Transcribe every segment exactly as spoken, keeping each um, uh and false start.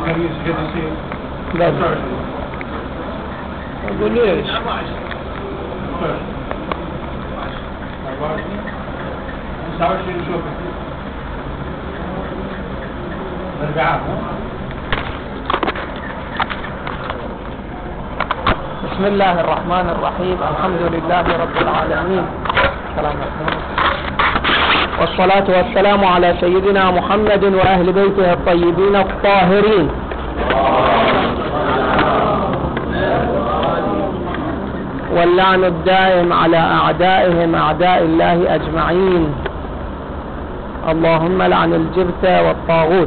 لا أقول ليش بسم الله الرحمن الرحيم. الحمد لله رب العالمين، والصلاة والسلام على سيدنا محمد وأهل بيته الطيبين الطاهرين. واللعن الدائم على أعدائهم أعداء الله أجمعين. اللهم لعن الجبت والطاغوت.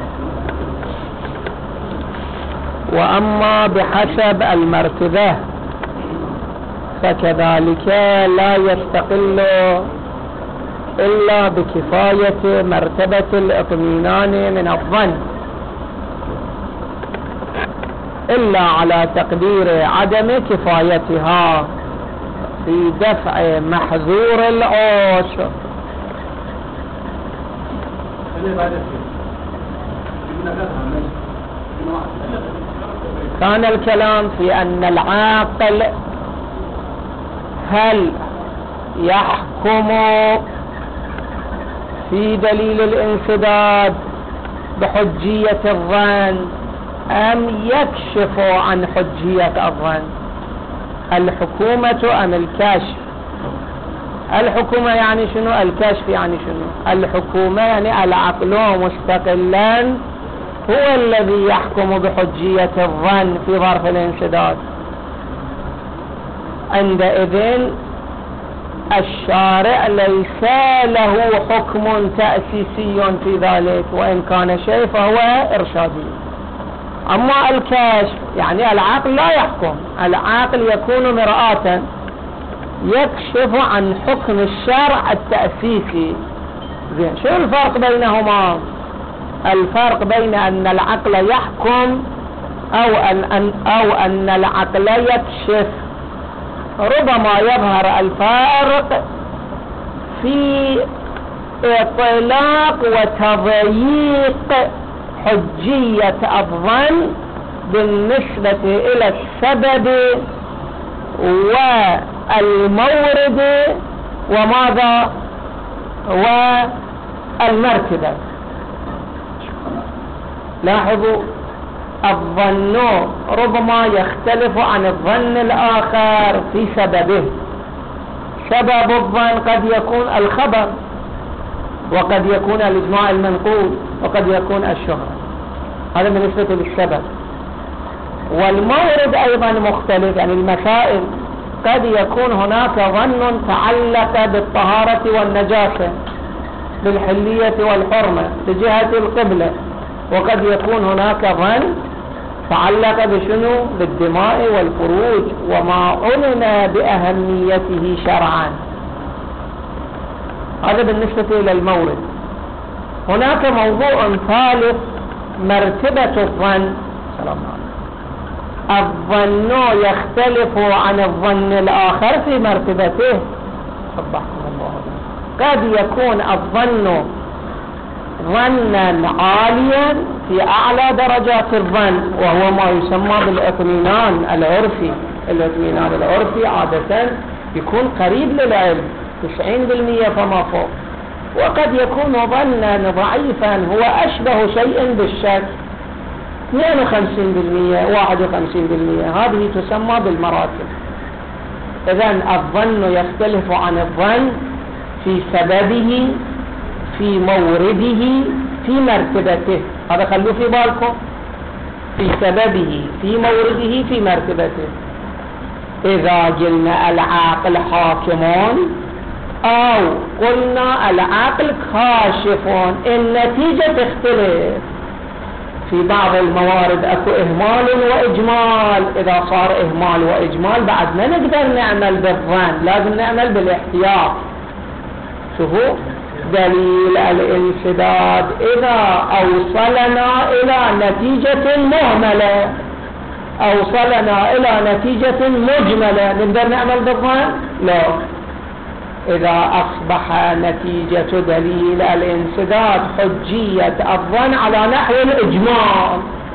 وأما بحسب المرتبة فكذلك لا يستقل إلا بكفاية مرتبة الاطمئنان من الظن، إلا على تقدير عدم كفايتها في دفع محذور العسر. كان الكلام في أن العاقل هل يحكم في دليل الانسداد بحجية الظن أم يكشف عن حجية الظن؟ الحكومة أم الكشف؟ الحكومة يعني شنو؟ الكشف يعني شنو؟ الحكومة يعني العقل مستقلا هو الذي يحكم بحجية الظن في ظرف الانسداد. عندئذ الشارع ليس له حكم تأسيسي في ذلك، وإن كان شيء فهو إرشادي. أما الكشف يعني العقل لا يحكم، العقل يكون مرآة يكشف عن حكم الشرع التأسيسي. زين، شو الفرق بينهما؟ الفرق بين أن العقل يحكم أو أن, أو أن العقل يكشف. ربما يظهر الفارق في إطلاق وتضييق حجية الظن بالنسبة إلى السبب والمورد وماذا والمرتبة. لاحظوا، الظن ربما يختلف عن الظن الآخر في سببه. سبب الظن قد يكون الخبر، وقد يكون الإجماع المنقول، وقد يكون الشهرة. هذا بالنسبة للسبب. والمورد أيضا مختلف، يعني المسائل قد يكون هناك ظن تعلق بالطهارة والنجاسة، بالحلية والحرمة بجهة القبلة، وقد يكون هناك ظن تعلق بشنو؟ بالدماء والفروج وما علم بأهميته شرعا. هذا بالنسبة إلى المورد. هناك موضوع ثالث، مرتبة الظن. سلام عليكم. الظن يختلف عن الظن الآخر في مرتبته. صبحكم الله. قد يكون الظن ظنا عاليا في أعلى درجات الظن، وهو ما يسمى بالاطمئنان العرفي. الاطمئنان العرفي عادة يكون قريب للعلم، تسعين بالمئة فما فوق. وقد يكون ظنا ضعيفا هو أشبه شيء بالشك، اثنين وخمسين بالمئة واحد وخمسين بالمئة. هذه تسمى بالمراتب. إذن الظن يختلف عن الظن في سببه، في مورده، في مرتبته. هذا خلوه في بالكم، في سببه، في مورده، في مرتبته. إذا قلنا العاقل حاكمون أو قلنا العاقل كاشفون، النتيجة تختلف. في بعض الموارد اكو إهمال وإجمال. إذا صار إهمال وإجمال بعد ما نقدر نعمل بالظن، لازم نعمل بالاحتياط. شوفوا دليل الانسداد إذا أوصلنا إلى نتيجة مهملة، أوصلنا إلى نتيجة مجملة، نقدر نعمل بالظن؟ لا. إذا أصبح نتيجة دليل الانسداد حجية الظن على نحو الإجمال،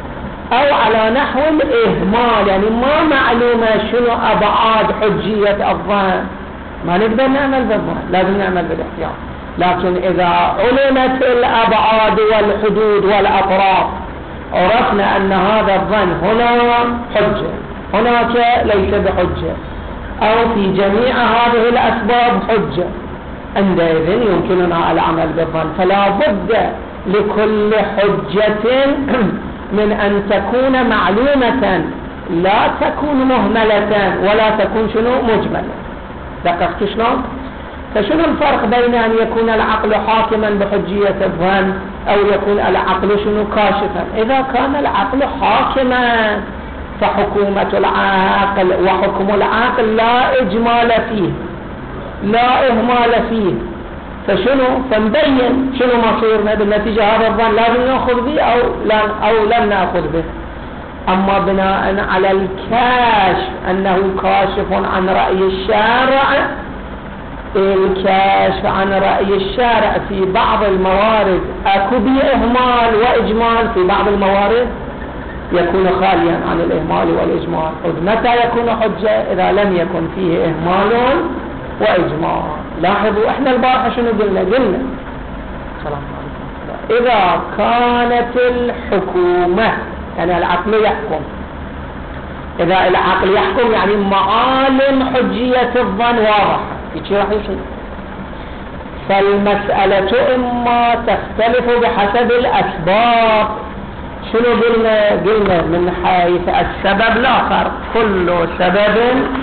أو على نحو الإهمال، يعني ما معلومة شنو أبعاد حجية الظن، ما نقدر نعمل بالظن، لازم نعمل بالاحتياط. لكن إذا علمت الأبعاد والحدود والأطراف عرفنا أن هذا الظن هنا حجة، هناك ليس بحجة، أو في جميع هذه الأسباب حجة، عندئذ يمكننا العمل بالظن. فلا بد لكل حجة من أن تكون معلومة، لا تكون مهملة ولا تكون شنو مجملة. دققت شلون؟ فشنو الفرق بين أن يكون العقل حاكما بحجية الظن أو يكون العقل شنو كاشفا؟ إذا كان العقل حاكما فحكومة العقل وحكم العقل لا إجمال فيه لا إهمال فيه، فشنو فنبين شنو مصيرنا بالنتيجة. هذا الظن لازم نأخذ به أو لا أو لن نأخذ به. أما بناء على الكاشف أنه كاشف عن رأي الشارع، الكاشف عن رأي الشارع في بعض الموارد أكو به إهمال وإجمال، في بعض الموارد يكون خاليا عن الإهمال والإجمال. متى يكون حجة؟ إذا لم يكن فيه إهمال وإجمال. لاحظوا احنا البارحة شنو قلنا؟ قلنا السلام عليكم إذا كانت الحكومة يعني العقل يحكم، إذا العقل يحكم يعني معالم حجية الظن واضحة، يجي راح يصير. فالمسألة إما تختلف بحسب الأسباب. شنو قلنا؟ قلنا من حيث السبب لا فرق، كل سبب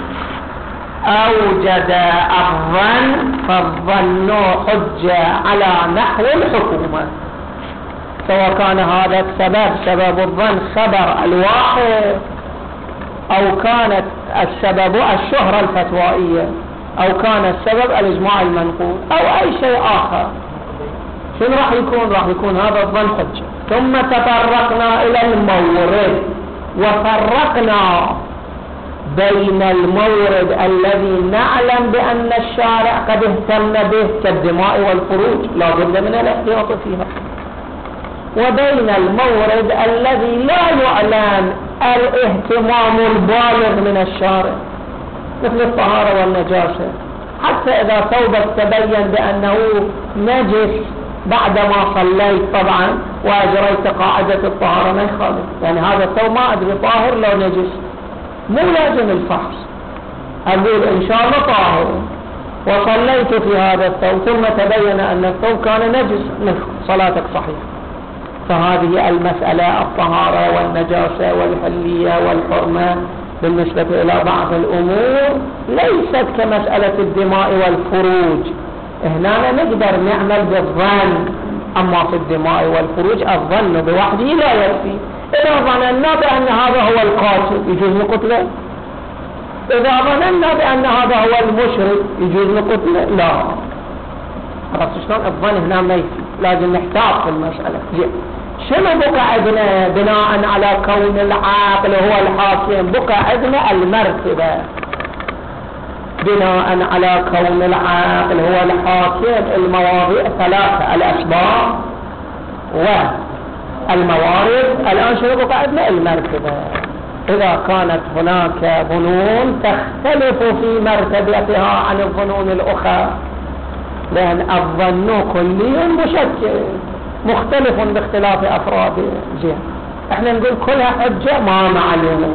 أوجد الظن فالظن حجة على نحو الحكومة، سواء كان هذا السبب سبب الظن خبر الواحد، أو كانت السبب الشهرة الفتوائية، أو كان السبب الإجماع المنقول، أو أي شيء آخر. شنو راح يكون؟ راح يكون هذا الظن حجة. ثم تطرقنا إلى المورد وفرقنا بين المورد الذي نعلم بأن الشارع قد اهتم به كالدماء والخروج لا بد من الاحتياط فيها، وبين المورد الذي لا يعلم الاهتمام البالغ من الشارع مثل الطهارة والنجاسة. حتى إذا ثوبك تبين بأنه نجس بعدما صليت طبعا وأجريت قاعدة الطهارة ما يخالف، يعني هذا الثوب ما أدري طاهر لو نجس، مو لازم الفحص، أقول إن شاء الله طاهر وصليت في هذا الثوب ثم تبين أن الثوب كان نجس، من صلاتك صحيحة. فهذه المسألة الطهارة والنجاسة والحلية والحرمة بالنسبة إلى بعض الأمور ليست كمسألة الدماء والفروج. هنا نقدر نعمل بالظن، أما في الدماء والفروج الظن بوحده لا يكفي. إذا ظننا بأن هذا هو القاتل يجوز نقتله، إذا ظننا بأن هذا هو المشرك يجوز نقتله، لا. عرفت شلون؟ الظن هنا ما يكفي، لازم نحتاط في المسألة. زين، شنو بقى عندنا بناء على كون العاقل هو الحاكم؟ بقى عندنا المرتبة بناء على كون العاقل هو الحاكم. المواضيع ثلاثة: الأسباب والموارد. الآن شنو بقى عندنا؟ المرتبة. إذا كانت هناك ظنون تختلف في مرتبتها عن الظنون الأخرى، لأن الظن كلي مشكل مختلف باختلاف أفراده. زين، احنا نقول كلها حجة ما معلومة.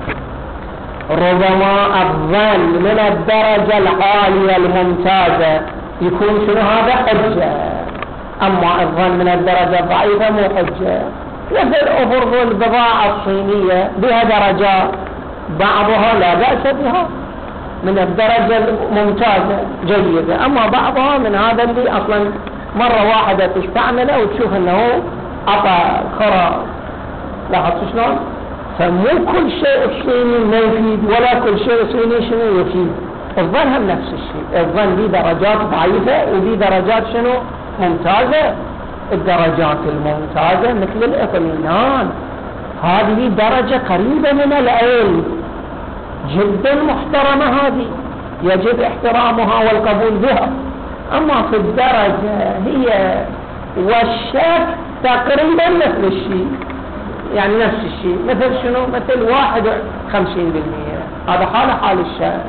ربما الظن من الدرجة العالية الممتازة يكون شنو هذا؟ حجة. أما الظن من الدرجة الضعيفة مو حجة. مثل أفرض البضاعة الصينية بها درجات، بعضها لا بأس بها من الدرجة الممتازة جيدة، أما بعضها من هذا اللي أصلا مرة واحدة تستعمله وتشوف أنه أعطى خراب. لاحظت شلون؟ فمو كل شيء الصيني ما يفيد ولا كل شيء الصيني شنو يفيد. الظن هم نفس الشيء، الظن لي درجات ضعيفة ولي درجات شنو ممتازة. الدرجات الممتازة مثل الاطمئنان، هذه درجة قريبة من العلم جدا محترمة، هذه يجب احترامها والقبول بها. أما في الدرجة هي والشك تقريبا مثل الشيء، يعني نفس الشيء، مثل شنو؟ مثل واحد وخمسين بالمئة، هذا حال حال الشارع.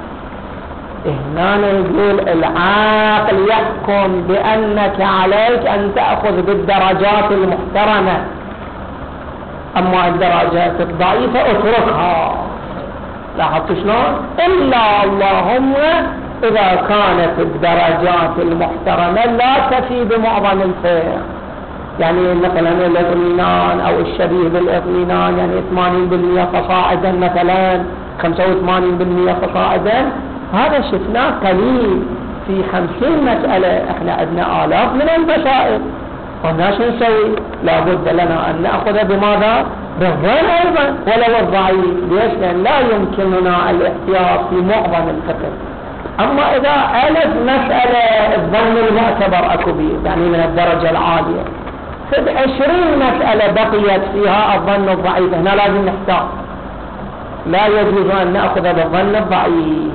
هنا يقول العاقل يحكم بأنك عليك أن تأخذ بالدرجات المحترمة، أما الدرجات الضعيفة اتركها. لاحظت شلون؟ إلا اللهم إذا كانت الدرجات المحترمة لا تفي بمعظم الفئة، يعني مثلا الاطمئنان أو الشبيه بالاطمئنان، يعني ثمانين بالمئة فصاعدا مثلا، خمسة وثمانين بالمئة فصاعدا، هذا شفناه قليل. في خمسين مسألة احنا عندنا آلاف من المسائل، قلنا شو نسوي؟ لابد لنا أن نأخذ بماذا؟ بالظن أيضا ولو الضعيف. ليش؟ لأن لا يمكننا الاحتياط في معظم الفقه. أما إذا ألف مسألة الظن المعتبر أكو بيه، يعني من الدرجة العالية، في عشرين مسألة بقيت فيها الظن الضعيف، هنا لازم نحتاط، لا يجوز أن نأخذ بالظن الضعيف.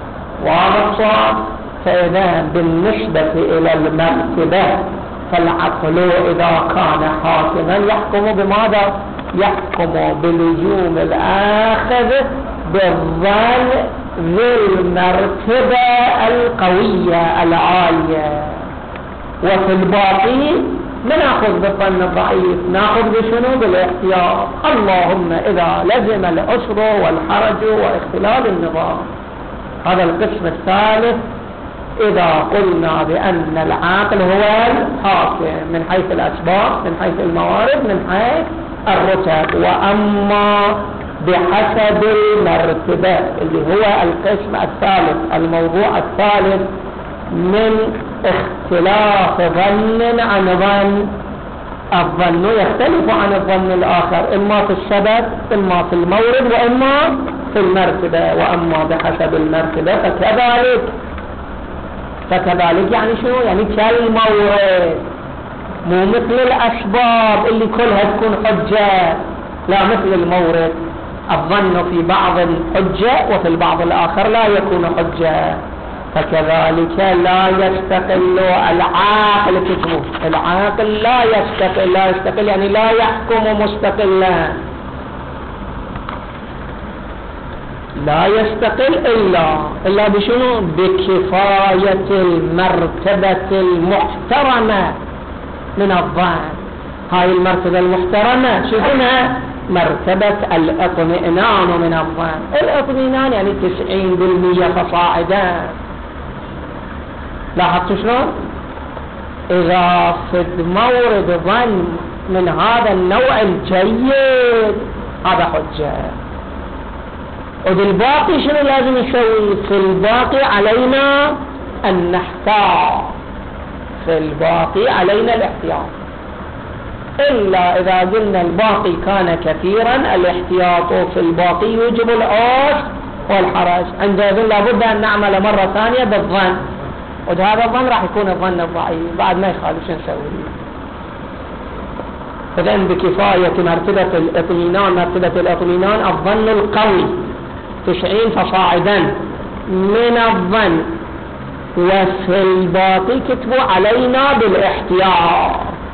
واضح؟ فإذا بالنسبة إلى المرتبة فالعقل إذا كان حاكما يحكم بماذا؟ يحكم بلزوم الآخذ بالظن ذي المرتبة القوية العالية، وفي الباقي ما نأخذ بالظن الضعيف، نأخذ بشنو؟ بالاحتياط. اللهم إذا لزم العسر والحرج واختلال النظام. هذا القسم الثالث إذا قلنا بأن العاقل هو الحاكم من حيث الأسباب، من حيث الموارد، من حيث الرتب. وأما بحسب المرتبة اللي هو القسم الثالث، الموضوع الثالث من اختلاف ظن عن ظن. الظن يختلف عن الظن الآخر، إما في السبب، إما في المورد، وإما في المرتبة. وأما بحسب المرتبة فكذلك فكذلك يعني شنو؟ يعني كالمورد، مو مثل الأسباب اللي كلها تكون حجة، لا، مثل المورد الظن في بعض حجة وفي البعض الآخر لا يكون حجة. فكذلك لا يستقل العاقل كتبه، العاقل لا يستقل، لا يستقل يعني لا يحكم مستقلا، لا يستقل إلا إلا بشنو؟ بكفاية المرتبة المحترمة من الظن. هاي المرتبة المحترمة شوفنا مرتبة الاطمئنان من الظن. الاطمئنان يعني تسعين بالمية فصاعدا. لاحظتوا شلون؟ إذا في مورد ظن من هذا النوع الجيد هذا حجة. وبالباقي شنو لازم نسوي؟ في الباقي علينا أن نحتاط، في الباقي علينا الاحتياط. إلا إذا قلنا الباقي كان كثيرا الاحتياط في الباقي يوجب العسر والحرج، عندئذ لابد أن نعمل مرة ثانية بالظن، وهذا الظن راح يكون الظن الضعيف بعد ما يخالف شو نسوي. إذن بكفاية مرتبة الاطمئنان، مرتبة الاطمئنان الظن القوي تسعين فصاعدا من الظن، وفي الباقي كتبوا علينا بالاحتياط.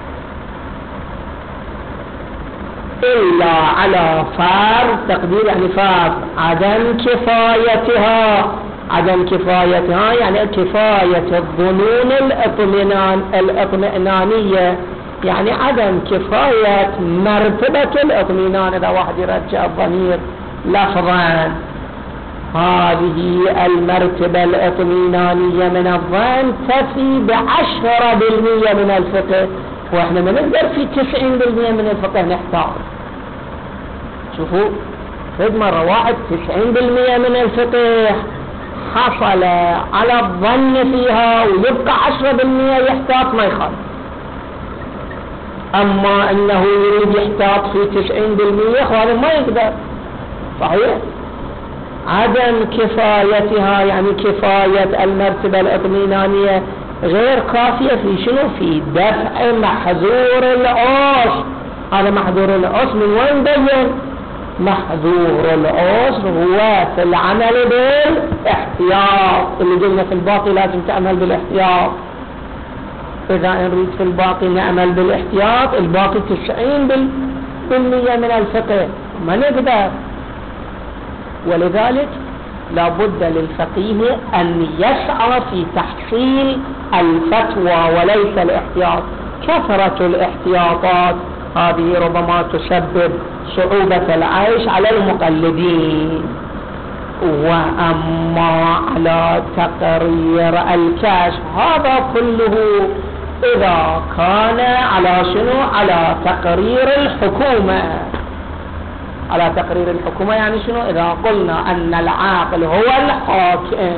إلا على فار تقدير يعني فار عدم كفايتها، عدم كفايتها يعني كفاية الظنون الاطمئنان الاطمئنانية، يعني عدم كفاية مرتبة الاطمئنان. إذا واحد يرجع الضمير لفظا، هذه المرتبة الاطمئنانية من الظن تفي بعشرة بالمية من الفقه، واحنا ما نقدر في تسعين بالمية من الفقه نحتاج. شوفوا خد مرة واحد تسعين بالمية من الفقه حصل على الظن فيها ويبقى عشرة بالمية يحتاط ما يخالف. أما أنه يريد يحتاط في تسعين بالمية هذا ما يقدر. صحيح؟ عدم كفايتها يعني كفاية المرتبة الاطمئنانية غير كافية في شنو؟ في دفع محذور العسر. هذا محذور العسر من وين بين؟ محذور العسر هو في العمل بالاحتياط، اللي قلنا في الباقي لازم تعمل بالاحتياط. إذا نريد في الباقي نعمل بالاحتياط، الباقي تسعين بالمية من الفقه ما نقدر. ولذلك لا بد للفقيه أن يسعى في تحصيل الفتوى وليس الاحتياط. كثرة الاحتياطات هذه ربما تسبب صعوبة العيش على المقلدين. وأما على تقرير الكشف هذا كله إذا كان على شنو؟ على تقرير الحكومة. على تقرير الحكومة يعني شنو؟ إذا قلنا أن العاقل هو الحاكم،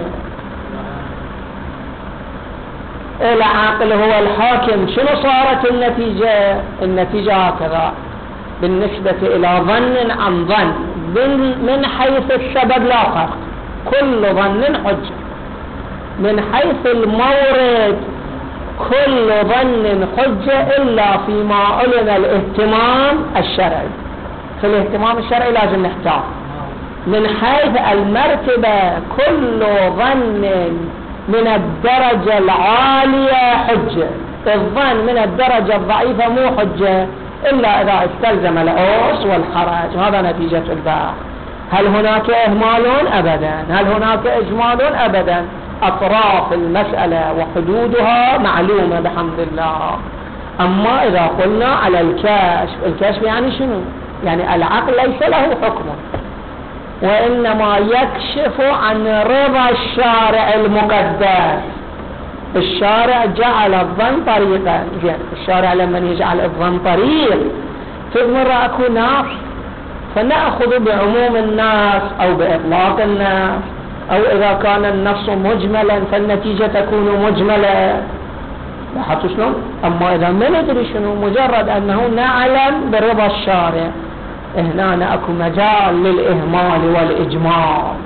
العاقل هو الحاكم، شنو صارت النتيجة؟ النتيجة هكذا بالنسبة إلى ظن عن ظن من حيث السبب لا فرق، كل ظن حجة. من حيث المورد كل ظن حجة إلا فيما علم الاهتمام الشرعي. في الاهتمام الشرعي لازم نحتاط. من حيث المرتبة كل ظن من الدرجة العالية حجة، الظن من الدرجة الضعيفة مو حجة إلا إذا استلزم العوص والحرج. هذا نتيجة البحث. هل هناك إهمال؟ أبدا. هل هناك إجمال؟ أبدا. أطراف المسألة وحدودها معلومة بحمد الله. أما إذا قلنا على الكشف، الكشف يعني شنو؟ يعني العقل ليس له حكم، وإنما يكشف عن رضا الشارع المقدس. الشارع جعل الظن طريقا، الشارع لما يجعل الظن طريق تضمر أكو ناس، فنأخذ بعموم الناس أو بإطلاق الناس، أو إذا كان النص مجملا فالنتيجة تكون مجملة. لاحظتوا شلون؟ أما إذا ما ندري شنو، مجرد أنه نعلم برضا الشارع، هنا أكو مجال للإهمال والإجمال.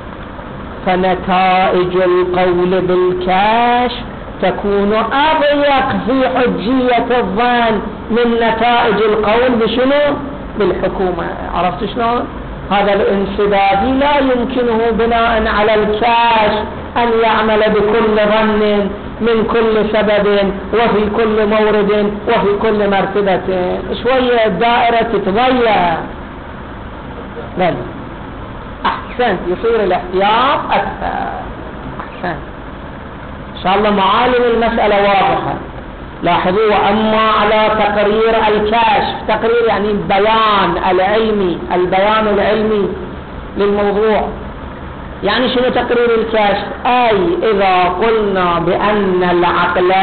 فنتائج القول بالكشف تكون أضيق في حجية الظن من نتائج القول بشنو؟ بالحكومة. عرفت شلون؟ هذا الانسدادي لا يمكنه بناء على الكشف أن يعمل بكل ظن من كل سبب وفي كل مورد وفي كل مرتبة. شوية الدائرة تتضيق. بل أحسن يصير الاحتياط أكثر. أحسن إن شاء الله معالم المسألة واضحة. لاحظوا. وأما على تقرير الكشف، تقرير يعني البيان العلمي، البيان العلمي للموضوع. يعني شنو تقرير الكشف؟ أي إذا قلنا بأن العقل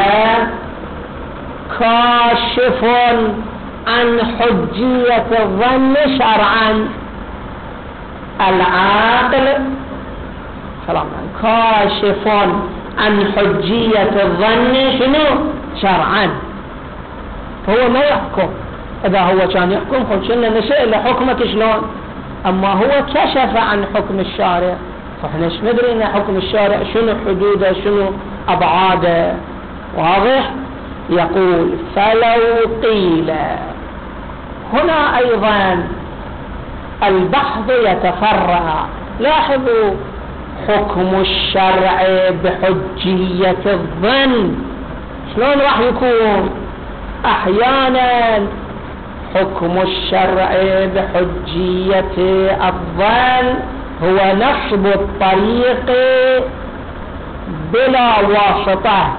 كاشف عن حجية الظن شرعا، العاقل سلام كاشف عن حجية الظن شنو؟ شرعا. فهو ما يحكم. إذا هو كان يحكم فشلنا نسأل حكمك شلون؟ أما هو كشف عن حكم الشارع، فإحنا ايش ندري ان حكم الشارع شنو حدوده شنو أبعاده. واضح؟ يقول فلو قيل. هنا أيضا البحث يتفرع. لاحظوا حكم الشرع بحجية الظن شلون راح يكون؟ أحيانا حكم الشرع بحجية الظن هو نصب الطريق بلا واسطة.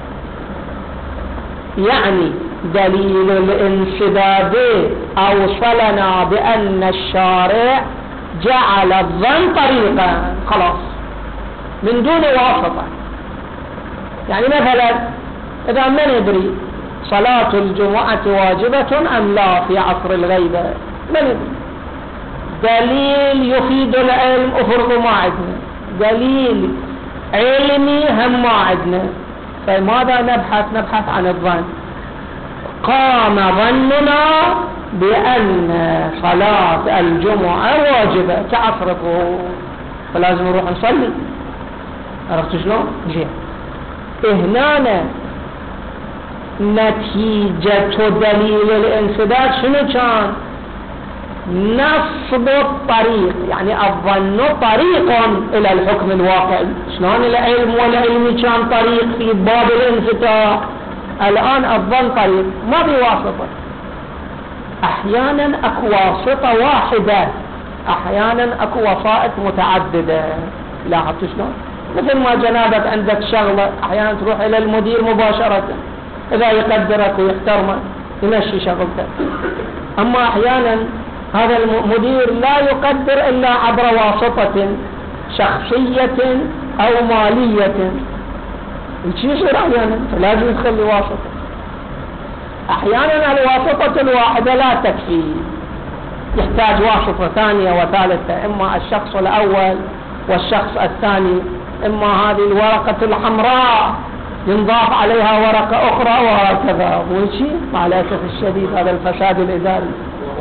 يعني دليل الانسداد أوصلنا بأن الشارع جعل الظن طريقا خلاص من دون واسطة. يعني مثلا إذا ما ندري صلاة الجمعة واجبة أم لا في عصر الغيبة، ما ندري، دليل يفيد العلم أفرض ما عندنا، دليل علمي هم ما عندنا، فماذا نبحث؟ نبحث عن الظن. قام ظننا بأن صلاة الجمعة واجبة كعصر الظهر، فلازم نروح نصلي. عرفت شلون؟ جي هنا نتيجة دليل الانسداد شنو كان؟ نصب الطريق، يعني الظن طريق إلى الحكم الواقعي. شلون العلم والعلم كان طريق في باب الانفتاح، الآن الظن طريق ما في واسطة. أحيانا أكو واسطة واحدة، أحيانا أكو وسائط متعددة. لاحظت شلون؟ مثل ما جنابك عندك شغلة أحيانا تروح إلى المدير مباشرة، إذا يقدرك ويحترمك يمشي شغلتك. أما أحيانا هذا المدير لا يقدر إلا عبر واسطة شخصية أو مالية، وش يصير أحيانا؟ فلازم تخلي واسطة. أحيانا الواسطة الواحدة لا تكفي، يحتاج واسطة ثانية وثالثة، إما الشخص الأول والشخص الثاني، إما هذه الورقة الحمراء ينضاف عليها ورقة أخرى وهكذا. وشي مع الأسف الشديد هذا الفساد الإداري.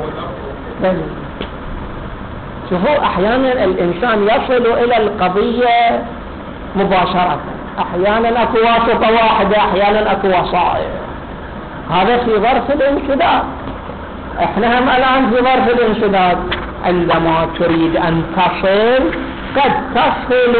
شوفوا أحيانا الإنسان يصل إلى القضية مباشرة، أحيانا أكو واسطة واحدة، أحيانا أكو وسائط. هذا في ظرف الانسداد. احنا هم الآن في ظرف الانسداد، عندما تريد أن تصل قد تصل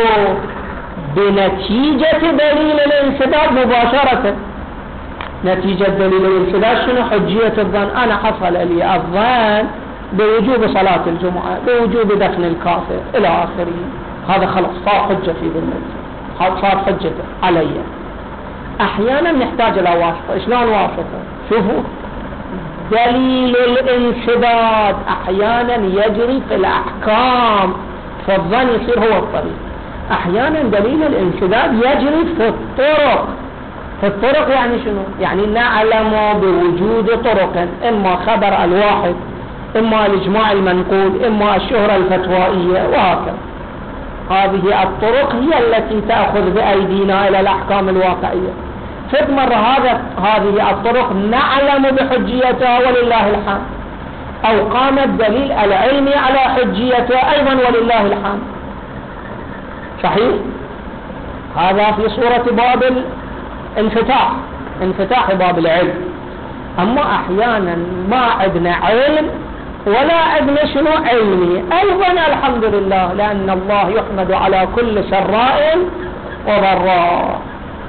بنتيجة دليل الانسداد مباشرة. نتيجة دليل الانسداد شنو؟ حجية الظن. أنا حصل لي الظن بوجوب صلاة الجمعة، بوجوب دفن الكافر إلى آخره، هذا خلاص صار حجة في ذمتي، صار حجة علي. أحيانا نحتاج إلى واسطة. شلون واسطة؟ شوفوا، دليل الانسداد أحيانا يجري في الأحكام، فالظن يصير هو الطريق. أحيانا دليل الانسداد يجري في الطرق. في الطرق يعني شنو؟ يعني نعلم بوجود طرق، إما خبر الواحد، إما الإجماع المنقول، إما الشهرة الفتوائية وهكذا. هذه الطرق هي التي تأخذ بأيدينا إلى الأحكام الواقعية. فد مرة هذا هذه الطرق نعلم بحجيتها ولله الحمد، أو قام الدليل العلمي على حجيتها أيضا ولله الحمد. صحيح؟ هذا في صورة باب الانفتاح، انفتاح باب العلم. أما أحيانا ما عندنا علم ولا عندنا شنو علمي، أيضا الحمد لله، لأن الله يحمد على كل سراء وضراء.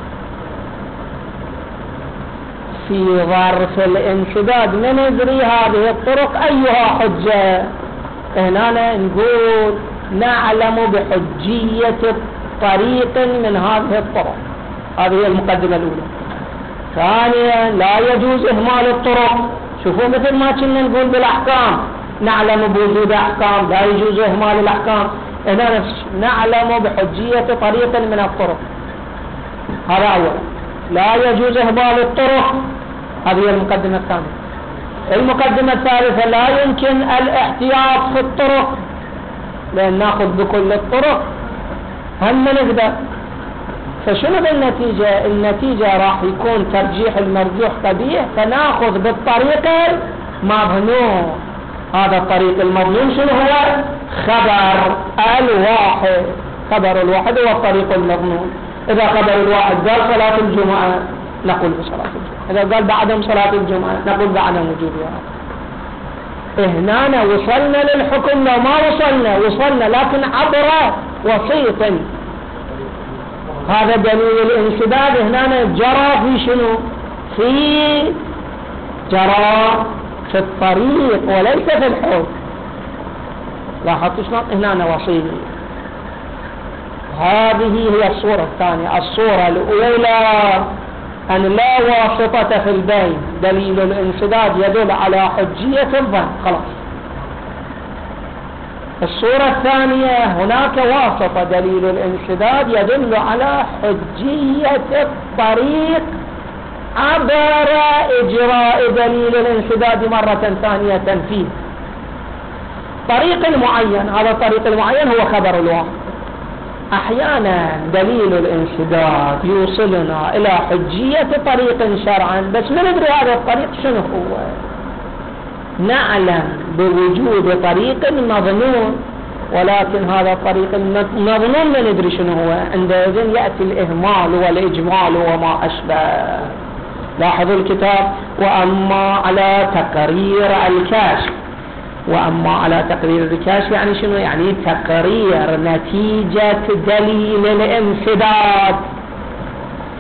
في ظرف الانسداد من ندري هذه الطرق أيها حجة. هنا نقول نعلم بحجية طريق من هذه الطرق. هذه المقدمة الأولى. ثانيا، لا يجوز إهمال الطرق. شوفوا مثل ما كنا نقول بالأحكام نعلم بوجود أحكام، لا يجوز إهمال الأحكام. هنا نعلم بحجية طريق من الطرق. هذا أولا. لا يجوز إهمال الطرق، هذه المقدمة الثانية. المقدمة الثالثة، لا يمكن الاحتياط في الطرق، لأن نأخذ بكل الطرق هم نقدر. فشنو بالنتيجة؟ النتيجة راح يكون ترجيح المرجوح قبيح، فنأخذ بالطريق المظنون. هذا الطريق المظنون شنو هو؟ خبر الواحد. خبر الواحد هو الطريق المظنون. إذا خبر الواحد قال صلاة الجمعة نقول بصلاة الجمعة، إذا قال بعدم صلاة الجمعة نقول بعدم وجوبها. هنا وصلنا للحكم، لو ما وصلنا وصلنا لكن عبر وسيط. هذا دليل الانسداد هنا جرى في شنو؟ في جرى في الطريق وليس في الحكم. لاحظت شلون؟ هنا وصيل. هذه هي الصورة الثانية. الصورة الأولى أن لا واسطة في البين، دليل الانسداد يدل على حجية الظن خلاص. الصورة الثانية هناك واسطة، دليل الانسداد يدل على حجية الطريق عبر إجراء دليل الانسداد مرة ثانية تنفيذ طريق المعين. هذا الطريق المعين هو خبر الواحد. أحيانا دليل الانسداد يوصلنا إلى حجية طريق شرعا، بس ما ندري هذا الطريق شنو هو. نعلم بوجود طريق مظنون، ولكن هذا الطريق المظنون ما ندري شنو هو. عندئذ يأتي الإهمال والإجمال وما أشبه. لاحظوا الكتاب: وأما على تقرير الكاشف. وأما على تقرير الكاشف يعني شنو؟ يعني تقرير نتيجة دليل الانسداد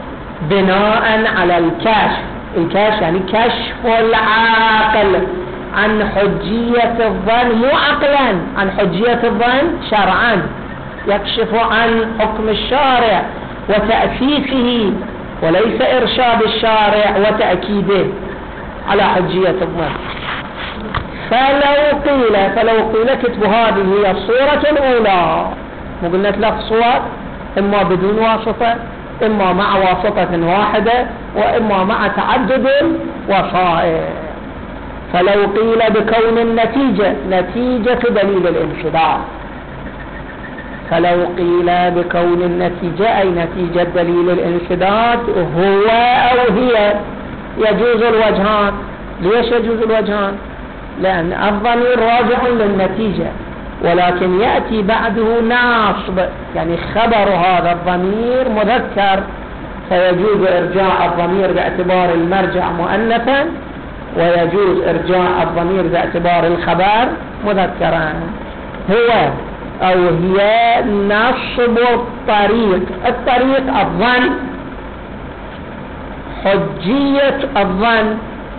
بناء على الكاشف. الكاشف يعني كشف العاقل عن حجية الظن، مو عقلا، عن حجية الظن شرعا، يكشف عن حكم الشارع وتأسيسه وليس إرشاد الشارع وتأكيده على حجية الظن. فلو قيل فلو قيل كتب هذه هي الصورة الأولى، مو قلنا ثلاث صور، إما بدون واسطة، إما مع واسطة واحدة، وإما مع تعدد وسائط. فلو قيل بكون النتيجة نتيجة دليل الانشداد، فلو قيل بكون النتيجة أي نتيجة دليل الانشداد هو أو هي، يجوز الوجهان. ليش يجوز الوجهان؟ لأن الضمير راجع للنتيجة، ولكن يأتي بعده ناصب، يعني خبر هذا الضمير مذكر، فيجوز إرجاع الضمير باعتبار المرجع مؤنثا، ويجوز إرجاع الضمير باعتبار الخبر مذكرا. هو أو هي نصب الطريق، الطريق الظن، حجية الظن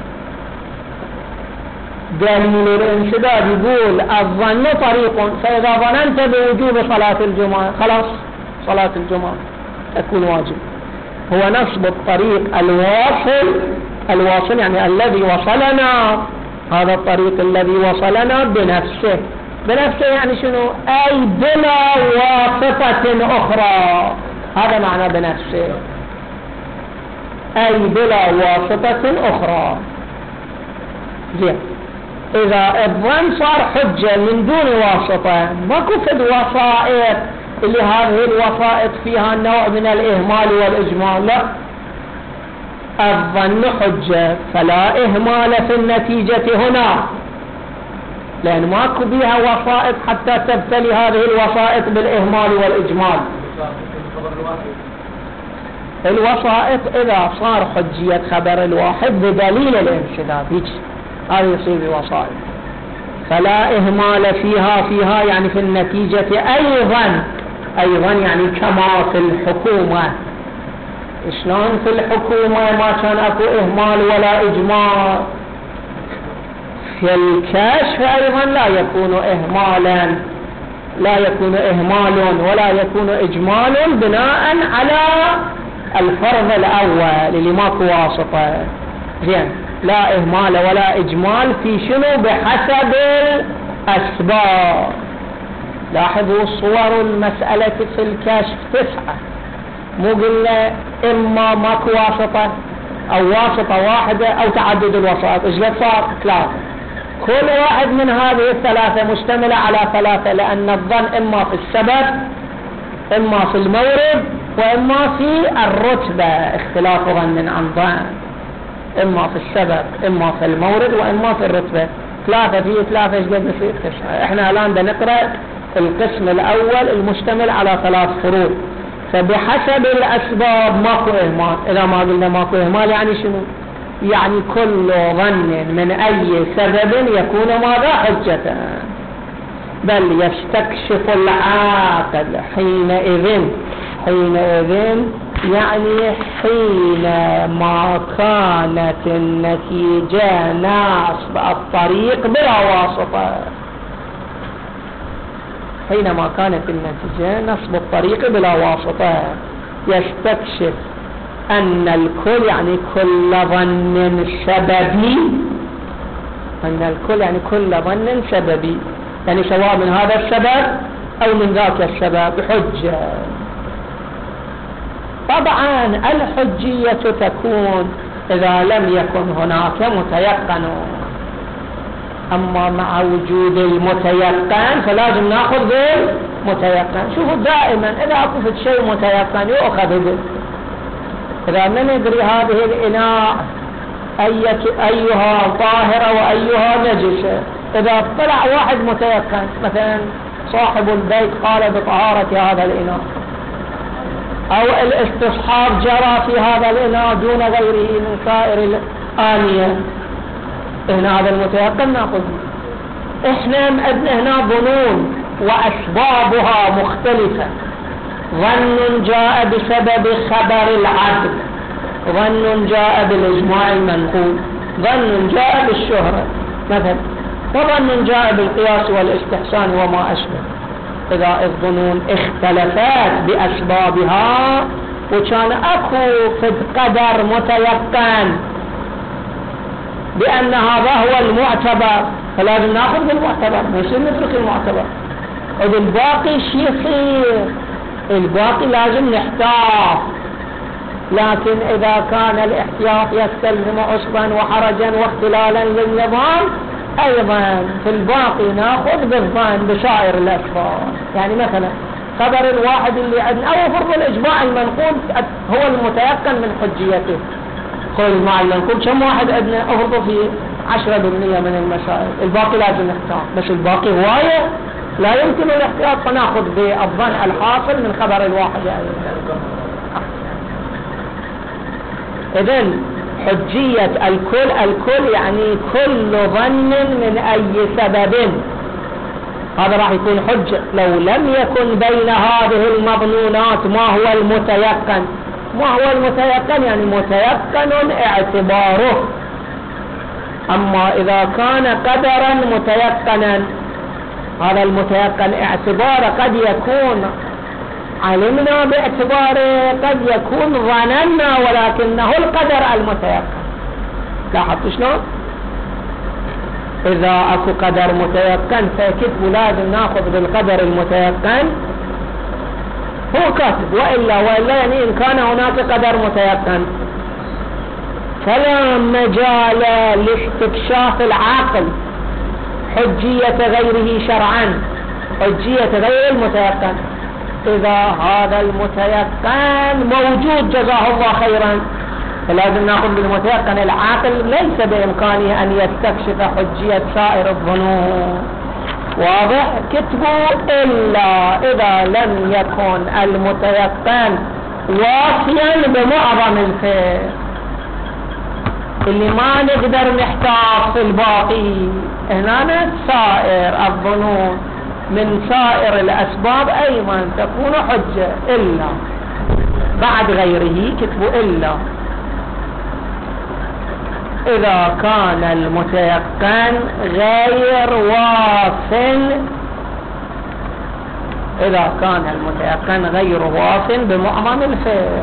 دليل الانشداد يقول الظن طريق، فإذا ظننت بوجوب صلاة الجمعة خلاص صلاة الجمعة تكون واجب. هو نصب الطريق الواصل، الواصل يعني الذي وصلنا، هذا الطريق الذي وصلنا بنفسه، بنفسه يعني شنو؟ أي بلا واسطة أخرى، هذا معنى بنفسه، أي بلا واسطة أخرى. زين، إذا الظن صار حجة من دون واسطة، ماكو فد وسائط اللي هذه الوسائط فيها نوع من الإهمال والإجمال، لا، الظن حجة فلا إهمال في النتيجة هنا، لأن ماكو بها وسائط حتى تبتلي هذه الوسائط بالإهمال والإجمال. الوسائط إذا صار حجية خبر الواحد بدليل الانشداد هيك هذا يصير بوسائط، فلا إهمال فيها فيها يعني في النتيجة أيضا، أيضا يعني كما في الحكومة. شلون في الحكومة ما كان أكو إهمال ولا إجمال، في الكشف أيضا لا يكون إهمالا، لا يكون إهمال ولا يكون إجمال بناء على الفرض الأول اللي ماكو واسطة. زين، لا إهمال ولا إجمال في شنو؟ بحسب الأسباب. لاحظوا صور المسألة في الكشف تسعة، مو قلنا إما ماكو واسطة أو واسطة واحدة أو تعدد الوسائط، إيش قد صار؟ ثلاثة. كل واحد من هذه الثلاثة مشتملة على ثلاثة، لأن الظن إما في السبب، إما في المورد، وإما في الرتبة، اختلاف ظن عن ظن، إما في السبب، إما في المورد، وإما في الرتبة. ثلاثة في ثلاثة إيش قد يصير؟ تسعة. إحنا الآن بنقرأ القسم الأول المشتمل على ثلاث فروض. فبحسب الأسباب ماكو إهمال. إذا ما قلنا ماكو إهمال يعني شنو؟ يعني كل ظن من أي سبب يكون ماذا؟ حجة، بل يستكشف العاقل حينئذ، حينئذ يعني حين ما كانت النتيجة نصب الطريق بلا واسطة، حينما كانت النتيجة نصب الطريق بلا واسطة يستكشف أن الكل يعني كل ظن سببي، أن الكل يعني كل ظن سببي، يعني سواء من هذا السبب أو من ذاك السبب حجة. طبعا الحجية تكون إذا لم يكن هناك متيقن، أما مع وجود المتيقن فلازم نأخذ بالمتيقن. شوفوا دائما إذا أكفت شيء متيقن يؤخذ به. إذا ما ندري هذه الإناء أيها طاهرة وأيها نجسة، إذا طلع واحد متيقن مثلا صاحب البيت قال بطهارة هذا الإناء، أو الاستصحاب جرى في هذا الإناء دون غيره من سائر الآنية، هنا هذا المتيقن نأخذ. إحنا عندنا هنا ظنون وأسبابها مختلفة. ظن جاء بسبب خبر العدل، ظن جاء بالإجماع المنقول، ظن جاء بالشهرة. مثلا وظن جاء بالقياس والاستحسان وما أشبه. إذا الظنون اختلفت بأسبابها وكان أكو في القدر متيقن بأن هذا هو المعتبر فلازم نأخذ بالمعتبر، ما يصير نترك المعتبر. إذا الباقي شيء يصير، الباقي لازم نحتاط. لكن إذا كان الاحتياط يستلزم عصبا وحرجا واختلالا للنظام أيضا في الباقي نأخذ بالظن بسائر الأسباب. يعني مثلا خبر الواحد اللي عندنا أو فرض الإجماع المنقول هو المتيقن من حجيته. قول مع المنقول كم واحد عندنا أفرض في عشرة بالمئة من المسائل، الباقي لازم نحتاط، بس الباقي هواية لا يمكن الاحتياط فنأخذ بالظن الحاصل من خبر الواحد. يعني إذن حجية الكل، الكل يعني كل ظن من أي سبب، هذا راح يكون حجة. لو لم يكن بين هذه المظنونات ما هو المتيقن، ما هو المتيقن يعني متيقن اعتباره. أما إذا كان قدرا متيقنا، هذا المتيقن اعتباره قد يكون علمنا باعتباره، قد يكون ظننا، ولكنه القدر المتيقن. لاحظت شلون؟ إذا أكو قدر متيقن فكتب لازم ناخذ بالقدر المتيقن، هو كاتب، وإلا وإلا يعني إن كان هناك قدر متيقن فلا مجال لاستكشاف العاقل حجية غيره شرعا، حجية غير المتيقن. إذا هذا المتيقن موجود جزاه الله خيرا فلازم نأخذ بالمتيقن. العاقل ليس بإمكانه أن يستكشف حجية سائر الظنون. واضح؟ كتبوا إلا إذا لم يكن المتيقن وافيا بمعظم الفعل، اللي ما نقدر نحتاط في الباقي هنا سائر الظنون من سائر الأسباب أيضا تكون حجة إلا بعد غيره. كتبوا إلا إذا كان المتيقن غير واف، إذا كان المتيقن غير واف بمعظم الفعل.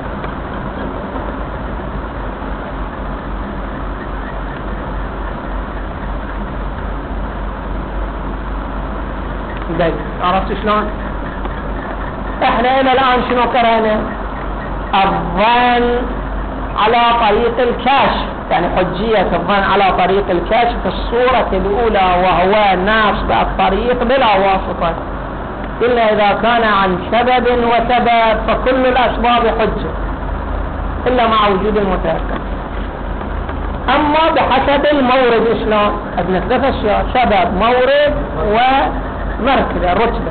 بس عرفت شلون؟ احنا الى الان شنو قرأنا؟ الظن على طريق الكشف، يعني حجية الظن على طريق الكشف في الصورة الاولى وهو نصب الطريق بلا واسطة. إلا إذا كان عن سبب وسبب فكل الأسباب حجة إلا مع وجود المتيقن. أما بحسب المورد شلون؟ عندنا ثلاث أشياء: سبب، مورد، ومركبة رتبة.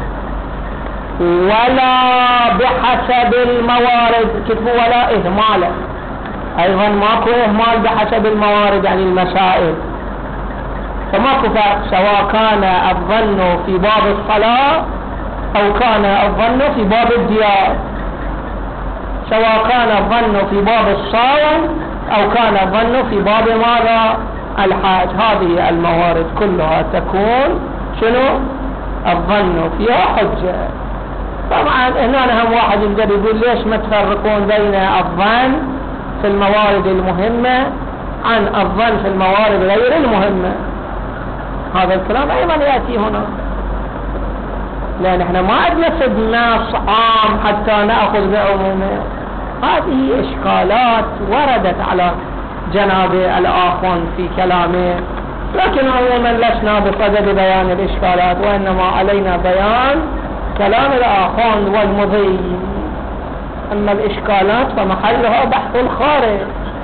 ولا بحسب الموارد، كتبوا ولا إهمال، أيضا ماكو إهمال بحسب الموارد يعني المسائل. فماكو فرق سواء كان الظن في باب الصلاة أو كان الظن في باب الديار، سواء كان الظن في باب الصوم أو كان الظن في باب ماذا؟ الحاج. هذه الموارد كلها تكون شنو؟ الظن فيها حجة. طبعا هنا هم واحد يقدر يقول ليش ما تفرقون بين الظن في الموارد المهمة عن الظن في الموارد غير المهمة؟ هذا الكلام أيضا يأتي هنا، لأن احنا ما عندنا سد نص عام حتى نأخذ بعمومه. هذه إشكالات وردت على جناب الآخون في كلامه، لكن عموما لسنا بصدد بيان الإشكالات، وإنما علينا بيان كلام الآخون والمضي. أما الإشكالات فمحلها بحث الخارج.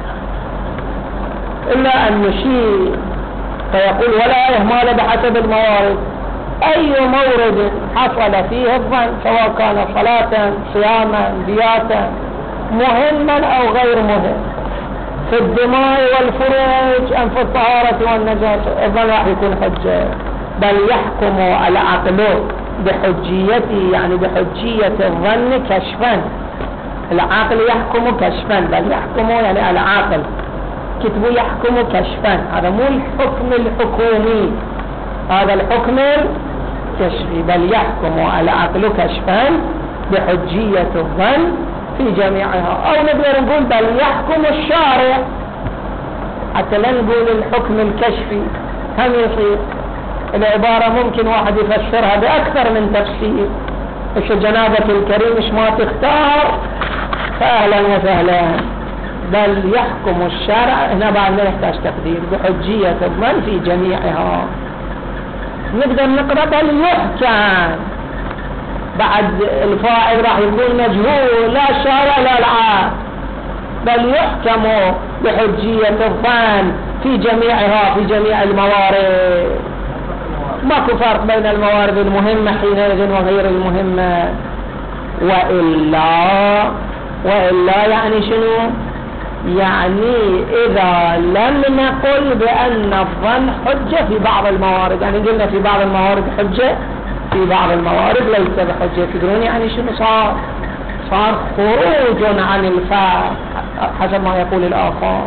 إلا أن نشير فيقول ولا إهمال بحسب الموارد. أي مورد حصل فيه الظن سواء كان صلاة، صياما، بياتا، مهما أو غير مهم، في الدماء والفروج أم في الطهارة والنجاسة، الظن راح يكون حجة. بل يحكم العقل بحجيته، يعني بحجية الظن كشفا. العقل يحكم كشفا، بل يحكم يعني العقل كتبوا يحكم كشفا. هذا مو الحكم الحكومي هذا الحكم الكشفي، بل يحكم العقل كشفا بحجية الظن في جميعها. أو نقدر نقول بل يحكم الشارع، حتى لا نقول الحكم الكشفي، هم يصير العبارة ممكن واحد يفسرها بأكثر من تفسير. إيش جنابك الكريم إيش ما تختار فأهلا وسهلا. بل يحكم الشارع هنا بعد ما يحتاج تقدير بحجية الظن في جميعها. نقدر نقرأ بل يحكم، بعد الفاعل راح يكون مجهول، لا الشارع لا العام، بل يحكم بحجية الظن في جميعها في جميع الموارد. ماكو فرق بين الموارد المهمة حينئذ وغير المهمة. وإلا وإلا يعني شنو؟ يعني إذا لم نقل بأن الظن حجة في بعض الموارد، يعني قلنا في بعض الموارد حجة، في بعض الموارد ليس بحجة، تدرون يعني شنو صار؟ صار خروج عن الفرض حسب ما يقول الآخر.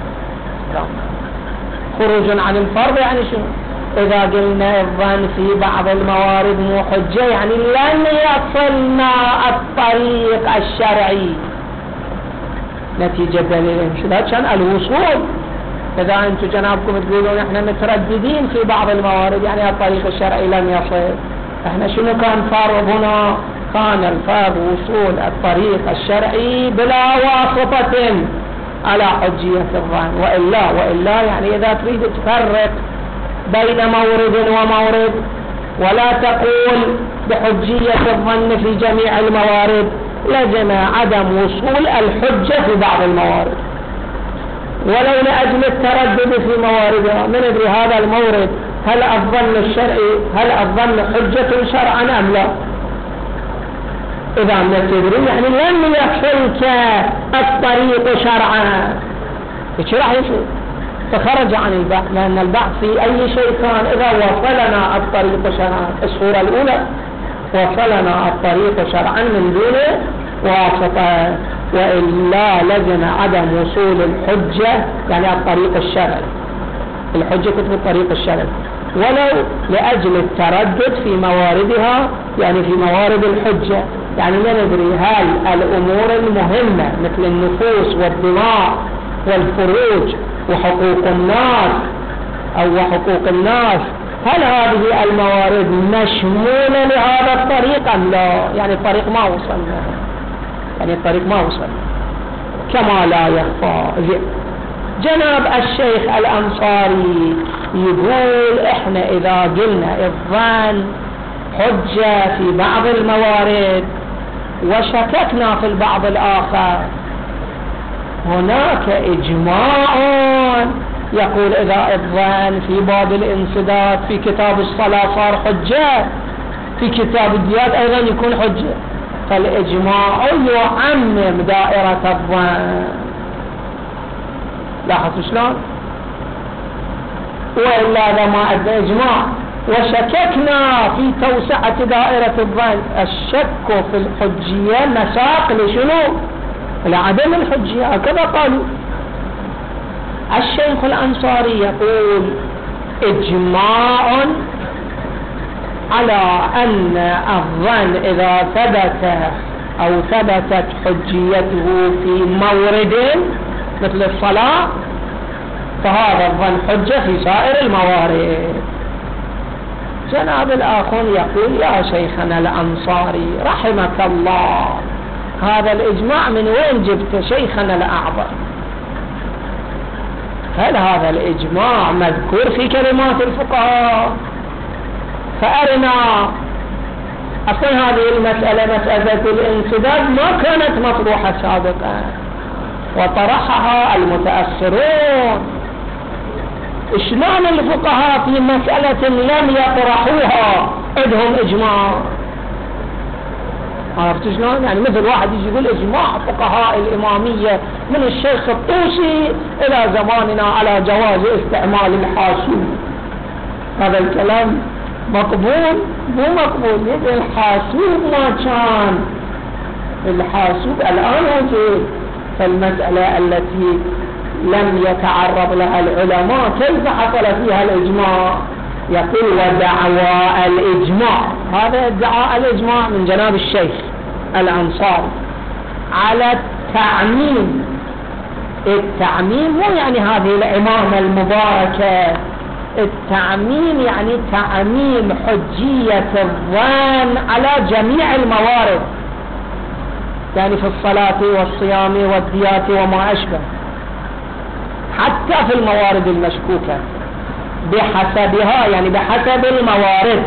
خروج عن الفرض يعني شنو؟ إذا قلنا الظن في بعض الموارد مو حجة، يعني لن يصلنا الطريق الشرعي نتيجة دليل الانشداد كان الوصول. إذا أنتم جنابكم تقولون إحنا مترددين في بعض الموارد، يعني الطريق الشرعي لم يصل. إحنا شنو كان فرض هنا؟ كان الفرض وصول الطريق الشرعي بلا واسطة على حجية الظن. وإلا وإلا يعني إذا تريد تفرق بين مورد ومورد ولا تقول بحجية الظن في جميع الموارد، لزم عدم وصول الحجة في بعض الموارد، ولو لأجل التردد في مواردها. من يدري هذا المورد هل الظن الشرعي هل الظن حجة شرعا أم لا؟ إذا ما تدري يعني لن يصلك الطريق شرعا، ايش راح يصير؟ فخرج عن البحث، لأن البحث في أي شيء كان إذا وصلنا الطريق شرعا. الصورة الأولى وصلنا الطريق شرعا من دون واسطة، وإلا لزم عدم وصول الحجة يعني الطريق الشرعي. الحجة كتب الطريق الشرعي ولو لأجل التردد في مواردها، يعني في موارد الحجة. يعني لا ندري هل الأمور المهمة مثل النفوس والدماء والفروج وحقوق الناس أو حقوق الناس، هل هذه الموارد مشمولة لهذا الطريق أم لا؟ يعني الطريق ما وصلنا، يعني الطريق ما وصلنا كما لا يخفى. جناب الشيخ الأنصاري يقول إحنا إذا قلنا الظن حجة في بعض الموارد وشككنا في البعض الآخر، هناك إجماع يقول إذا الظن في باب الانسداد في كتاب الصلاة صار حجة، في كتاب الديات أيضا يكون حجة. فالإجماع يعمم دائرة الظن. لاحظوا شلون؟ وإلا إذا ما عندنا إجماع وشككنا في توسعة دائرة الظن، الشك في الحجية مساق لشنو؟ لعدم الحجية، هكذا قالوا. الشيخ الأنصاري يقول إجماع على أن الظن إذا ثبت أو ثبتت حجيته في مورد مثل الصلاة فهذا الظن حجة في سائر الموارد. جناب الآخر يقول يا شيخنا الأنصاري رحمك الله، هذا الإجماع من وين جبت شيخنا الأعظم؟ هل هذا الإجماع مذكور في كلمات الفقهاء؟ فأرنا. أصلا هذه المسألة مسألة الانسداد ما كانت مطروحة سابقا وطرحها المتأخرون. شلون الفقهاء في مسألة لم يطرحوها عندهم إجماع؟ عرفت شلون؟ يعني مثل واحد يجي يقول إجماع فقهاء الإمامية من الشيخ الطوسي إلى زماننا على جواز استعمال الحاسوب. هذا الكلام مقبول؟ مو مقبول. الحاسوب ما كان، الحاسوب الآن موجود. فالمسألة التي لم يتعرض لها العلماء كيف حصل فيها الإجماع؟ يقول ودعوى الإجماع، هذا ادعاء الإجماع من جناب الشيخ الأنصاري على التعميم. التعميم مو يعني هذه العمامة المباركة، التعميم يعني تعميم حجية الظن على جميع الموارد، يعني في الصلاة والصيام والديات وما أشبه، حتى في الموارد المشكوكة بحسبها، يعني بحسب الموارد،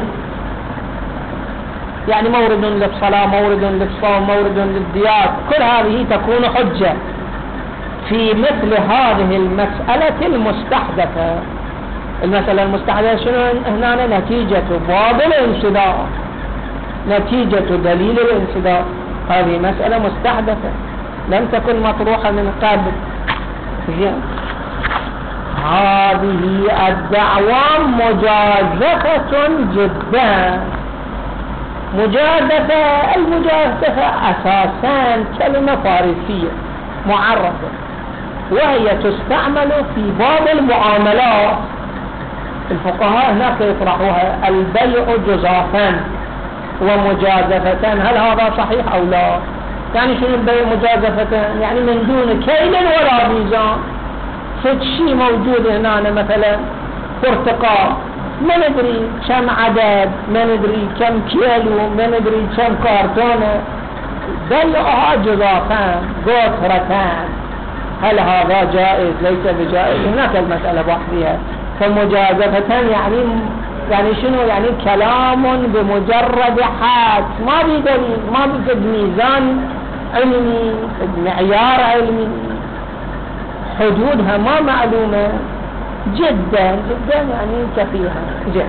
يعني مورد للصلاة، مورد للصوم، مورد للديات، كل هذه تكون حجة في مثل هذه المسألة المستحدثة. المسألة المستحدثة شنو هنا؟ نتيجة باب الانصداق، نتيجة دليل الانصداق، هذه مسألة مستحدثة لم تكن مطروحة من قبل. هذه الدعوة مجازفة جدا. مجازفة، المجازفة أساسا كلمة فارسية معرفة، وهي تستعمل في باب المعاملات. الفقهاء هناك يطرحوها البيع جزافا ومجازفة، هل هذا صحيح أو لا؟ يعني شنو البيع مجازفة؟ يعني من دون كيل ولا ميزان، فد شيء موجود هنا مثلا برتقال ما ندري كم عدد، ما ندري كم كيلو، ما ندري كم كارتونة، بيعها جزافان قطرتان، هل هذا جائز ليس بجائز؟ هناك المسألة بحثية. فمجازفة يعني يعني شنو؟ يعني كلام بمجرد حد، ما بدليل، ما بجد ميزان علمي، معيار علمي، حدودها ما معلومة، جدا جدا يعني كثيرة جدا.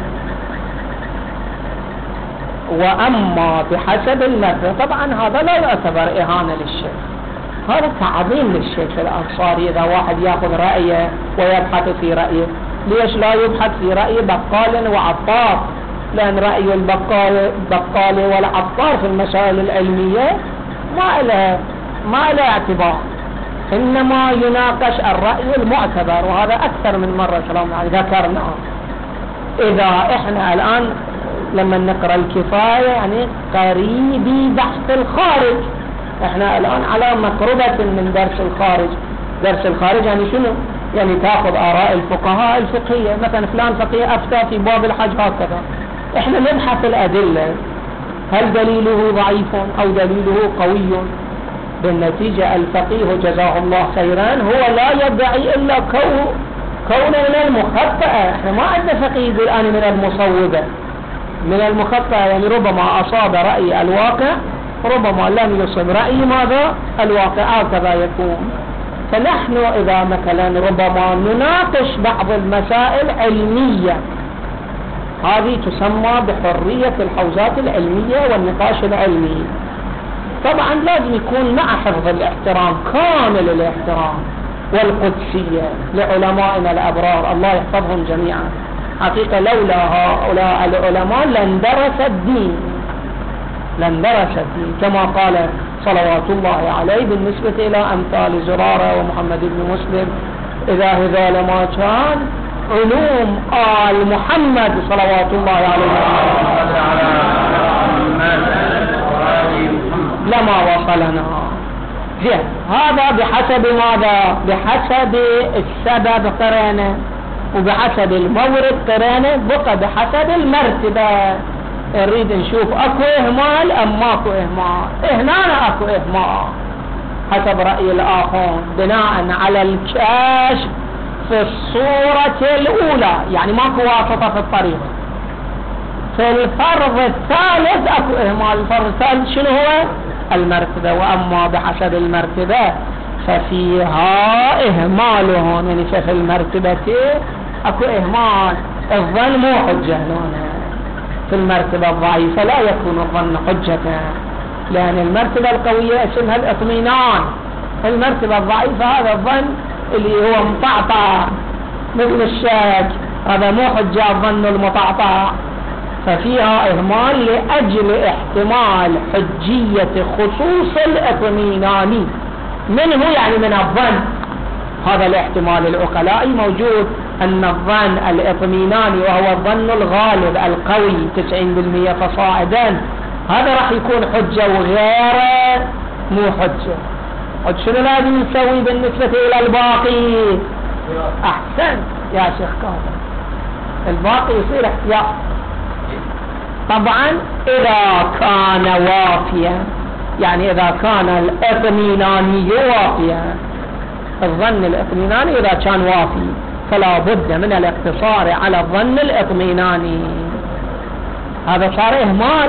وأما بحسب المرتبة، طبعا هذا لا يعتبر إهانة للشيخ، هذا تعظيم للشيخ الأنصاري. إذا واحد يأخذ رأيه ويبحث في رأيه، ليش لا يبحث في رأي بقال وعطار؟ لأن رأي البقال بقال والعطار في المسائل العلمية ما له ما له اعتبار، إنما يناقش الرأي المعتبر، وهذا أكثر من مرة سلام عليكم ذكرنا. إذا إحنا الآن لما نقرأ الكفاية يعني قريبي بحث الخارج، إحنا الآن على مقربة من درس الخارج. درس الخارج يعني شنو؟ يعني تأخذ آراء الفقهاء الفقهية، مثلا فلان فقيه أفتى في باب الحج هكذا، إحنا نبحث الأدلة، هل دليله ضعيف أو دليله قوي؟ بالنتيجة الفقيه جزاه الله خيرا هو لا يدعي إلا كون كون من المخطئة. احنا ما عندنا فقيه الآن من المصوبة، من المخطئة، يعني ربما أصاب رأي الواقع، ربما لم يصب رأي ماذا؟ الواقع، هكذا يكون. فنحن إذا مثلا ربما نناقش بعض المسائل علمية، هذه تسمى بحرية الحوزات العلمية والنقاش العلمي. طبعا لازم يكون مع حفظ الاحترام، كامل الاحترام والقدسية لعلمائنا الأبرار، الله يحفظهم جميعا. حقيقة لولا هؤلاء العلماء لاندرس الدين، لاندرس الدين كما قال صلوات الله عليه بالنسبة إلى أمثال زرارة ومحمد بن مسلم، إذا هذا لما كان علوم آل محمد صلوات الله عليه لما وصلنا. زين، هذا بحسب ماذا؟ بحسب السبب قرانه، وبحسب المورد قرانه، بقى بحسب المرتبة. نريد نشوف اكو اهمال ام ماكو اهمال. هنا اكو اهمال حسب رأي الآخر بناء على الكشف في الصورة الأولى، يعني ماكو واسطة في الطريق. في الفرض الثالث اكو اهمال. الفرض الثالث شنو هو؟ المرتبة. واما بحسب المرتبة ففيها اهمالهم، يعني في المرتبة اكو اهمال. الظن مو حجة هنا، في المرتبة الضعيفة لا يكون الظن حجة، لأن المرتبة القوية اسمها الاطمئنان. المرتبة الضعيفة هذا الظن اللي هو مطعطع مثل الشك، هذا مو حجة الظن المطعطع. ففيها إهمال لأجل احتمال حجية خصوص الاطمئنان منه، يعني من الظن. هذا الاحتمال العقلائي موجود أن الظن الاطمئناني وهو الظن الغالب القوي تسعين بالمئة فصاعدا هذا راح يكون حجة وغيره مو حجة. شنو لازم نسوي بالنسبة إلى الباقي؟ أحسن يا شيخ كاظم، الباقي يصير احتياط. طبعا إذا كان وافيا، يعني إذا كان الاطمئناني وافيا، الظن الاطمئناني إذا كان وافي فلا بد من الاقتصار على الظن الاطمئناني. هذا صار إهمال.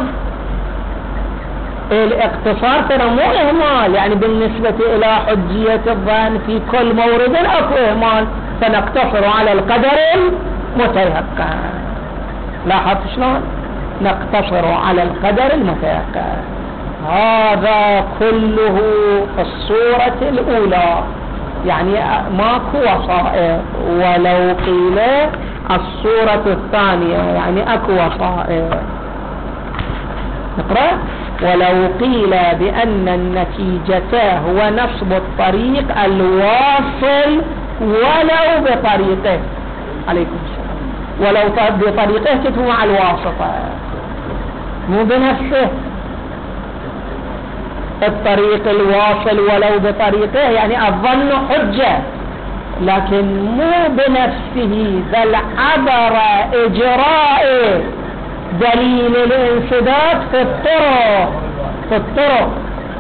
الاقتصار ترى مو إهمال، يعني بالنسبة إلى حجية الظن في كل مورد أكو إهمال، فنقتصر على القدر المتيقن. لاحظت شلون؟ نقتصر على القدر المتيقن. هذا كله في الصورة الأولى، يعني ماكو وسائط. ولو قيل الصورة الثانية يعني اكو وسائط. نقرأ. ولو قيل بأن النتيجة هو نصب الطريق الواصل ولو بطريقه، عليكم السلام، ولو بطريقه كتبوا مع الواسطة مو بنفسه. الطريق الواصل ولو بطريقه يعني الظن حجة، لكن مو بنفسه، بل عبر إجراء دليل الانسداد في الطرق. في الطرق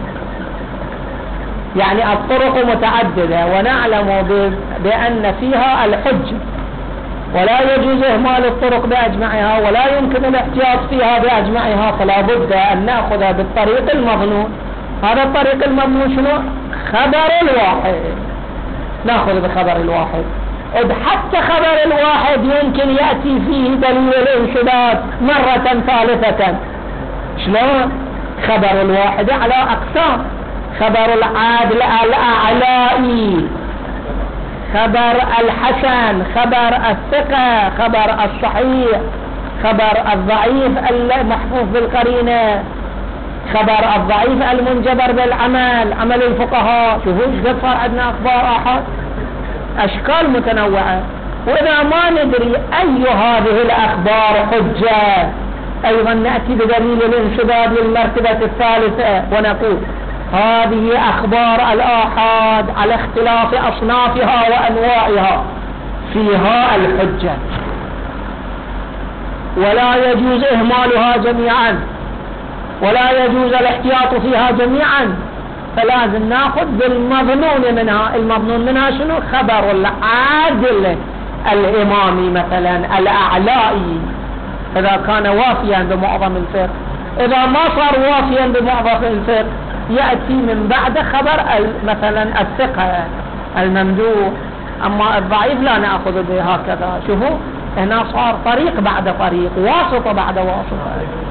يعني الطرق متعددة ونعلم بأن فيها الحجة، ولا يجوز إهمال الطرق بأجمعها، ولا يمكن الاحتياط فيها بأجمعها، فلا بد أن نأخذ بالطريق المظنون. هذا الطريق المظنون شنو؟ خبر الواحد. نأخذ بخبر الواحد. إذ حتى خبر الواحد يمكن يأتي فيه دليل الانسداد مرة ثالثة. شلون؟ خبر الواحد على أقسام: خبر العادل الأعلائي، خبر الحسن، خبر الثقة، خبر الصحيح، خبر الضعيف المحفوظ بالقرينة، خبر الضعيف المنجبر بالعمل، عمل الفقهاء. شوفوا ايش صار عندنا اخبار احد، اشكال متنوعة. واذا ما ندري اي هذه الاخبار حجة، ايضا نأتي بدليل الانسداد للمرتبة الثالثة ونقول هذه اخبار الآحاد على اختلاف اصنافها وانواعها فيها الحجة، ولا يجوز اهمالها جميعا، ولا يجوز الاحتياط فيها جميعا، فلازم ناخذ بالمظنون منها. المظنون منها شنو؟ خبر العادل الامامي مثلا الاعلائي، اذا كان وافيا بمعظم الفقه. اذا ما صار وافيا بمعظم الفقه يأتي من بعد خبر مثلا الثقة الممدوح. اما الضعيف لا نأخذ به هكذا. شوفوا هنا صار طريق بعد طريق، واسطة بعد واسطة.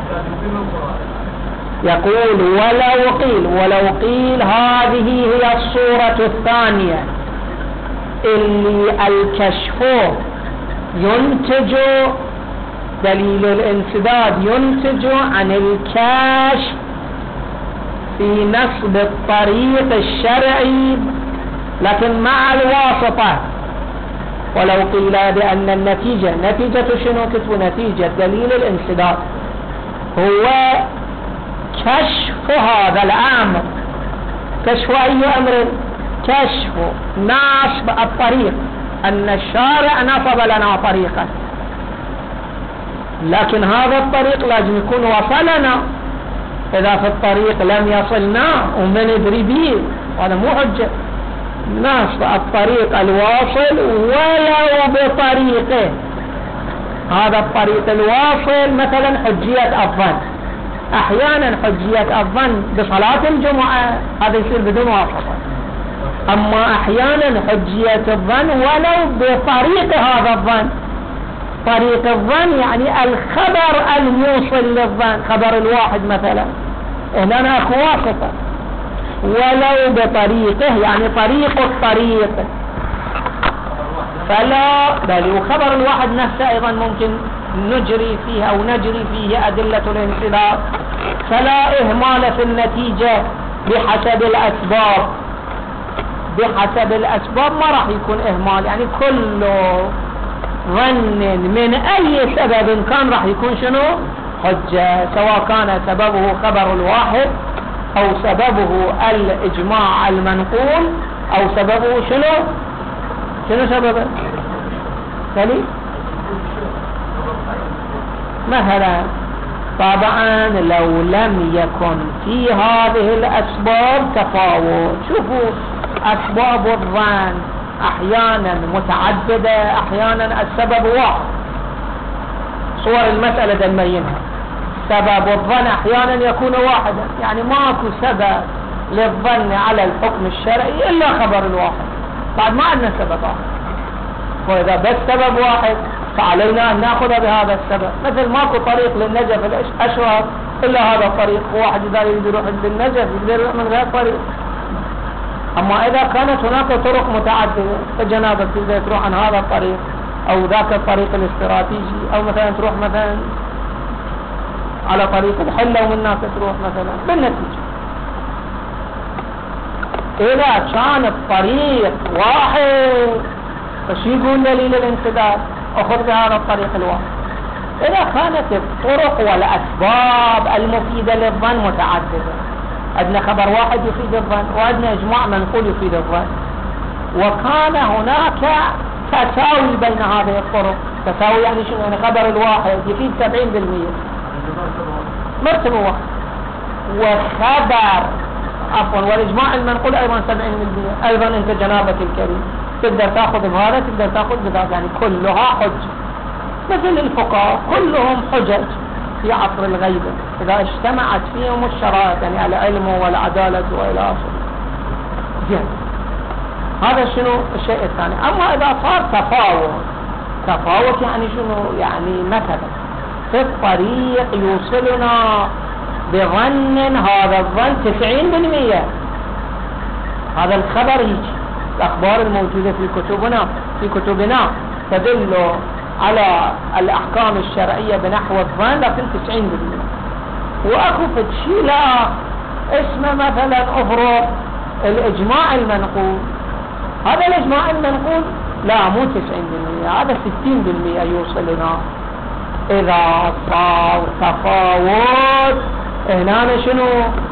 يقول ولو قيل ولو قيل هذه هي الصورة الثانية اللي الكشف ينتج دليل الانسداد ينتج عن الكشف في نصب الطريق الشرعي لكن مع الواسطة. ولو قيل بأن النتيجة، نتيجة شنو؟ كتب نتيجة دليل الانسداد هو كشف هذا الأمر. كشف أي أمر؟ كشف نصب الطريق، أن الشارع نصب لنا طريقا، لكن هذا الطريق لازم يكون وصلنا. إذا في الطريق لم يصلنا وما ندري به هذا مو حجة. نصب الطريق الواصل ولو بطريقه. هذا الطريق الواصل مثلا حجية الظن، احيانا حجية الظن بصلاة الجمعة هذا يصير بدون واسطة. اما احيانا حجية الظن ولو بطريق هذا الظن. طريق الظن يعني الخبر الموصل للظن، خبر الواحد مثلا هنا اكو واسطة. ولو بطريقه يعني طريق الطريق، فلا بل وخبر الواحد نفسه ايضا ممكن نجري فيه او نجري فيه ادلة الانسداد. فلا اهمال في النتيجة بحسب الاسباب. بحسب الاسباب ما راح يكون اهمال، يعني كله ظن من أي سبب كان راح يكون شنو حجة، سواء كان سببه خبر الواحد أو سببه الإجماع المنقول أو سببه شنو شنو سببه ثاني مثلا. طبعا لو لم يكن في هذه الأسباب تفاوت، شوفوا أسباب الظن أحيانا متعددة، أحيانا السبب واحد. صور المسألة تبينها. سبب الظن أحيانا يكون واحدا، يعني ماكو سبب للظن على الحكم الشرعي إلا خبر الواحد، بعد ما عندنا سبب آخر. وإذا بس سبب واحد فعلينا أن نأخذ بهذا السبب. مثل ماكو طريق للنجف الأشهر إلا هذا الطريق، واحد إذا يريد يروح للنجف يقدر يروح من غير طريق. أما إذا كانت هناك طرق متعددة فجنابك تقدر تروح عن هذا الطريق أو ذاك الطريق الاستراتيجي، أو مثلا تروح مثلا على طريق الحلة ومن هناك تروح مثلا. بالنتيجة إذا كان الطريق واحد فشي يقول دليل الانسداد؟ أخذ بهذا الطريق الواحد. إذا كانت الطرق والأسباب المفيدة للظن متعددة، عندنا خبر واحد يفيد الظن وعندنا إجماع منقول يفيد الظن، وكان هناك تساوي بين هذه الطرق. تساوي يعني شنو؟ يعني خبر الواحد يفيد سبعين بالمئة مرتبة واحد، وخبر عفوا والإجماع المنقول أيضا سبعين بالمئة. أيضا أنت جنابك الكريم تقدر تأخذ بهذا تقدر تأخذ بذاك، يعني كلها حجة. مثل الفقهاء كلهم حجج في عصر الغيبة إذا اجتمعت فيهم الشرائط، يعني العلم والعدالة وإلى آخره. زين، هذا شنو الشيء الثاني. أما إذا صار تفاوت، تفاوت يعني شنو؟ يعني مثلا في الطريق يوصلنا بظن هذا الظن تسعين بالمئة، هذا الخبر يجي. الأخبار الموجودة في كتبنا في كتبنا تدل على الأحكام الشرعية بنحو الظن لكن تسعين بالمئة. وأكو فتشي لا اسمه مثلا أفرض الإجماع المنقول، هذا الإجماع المنقول لا مو تسعين بالمئة، هذا ستين بالمئة يوصلنا. إذا صار تفاوت هنا شنو؟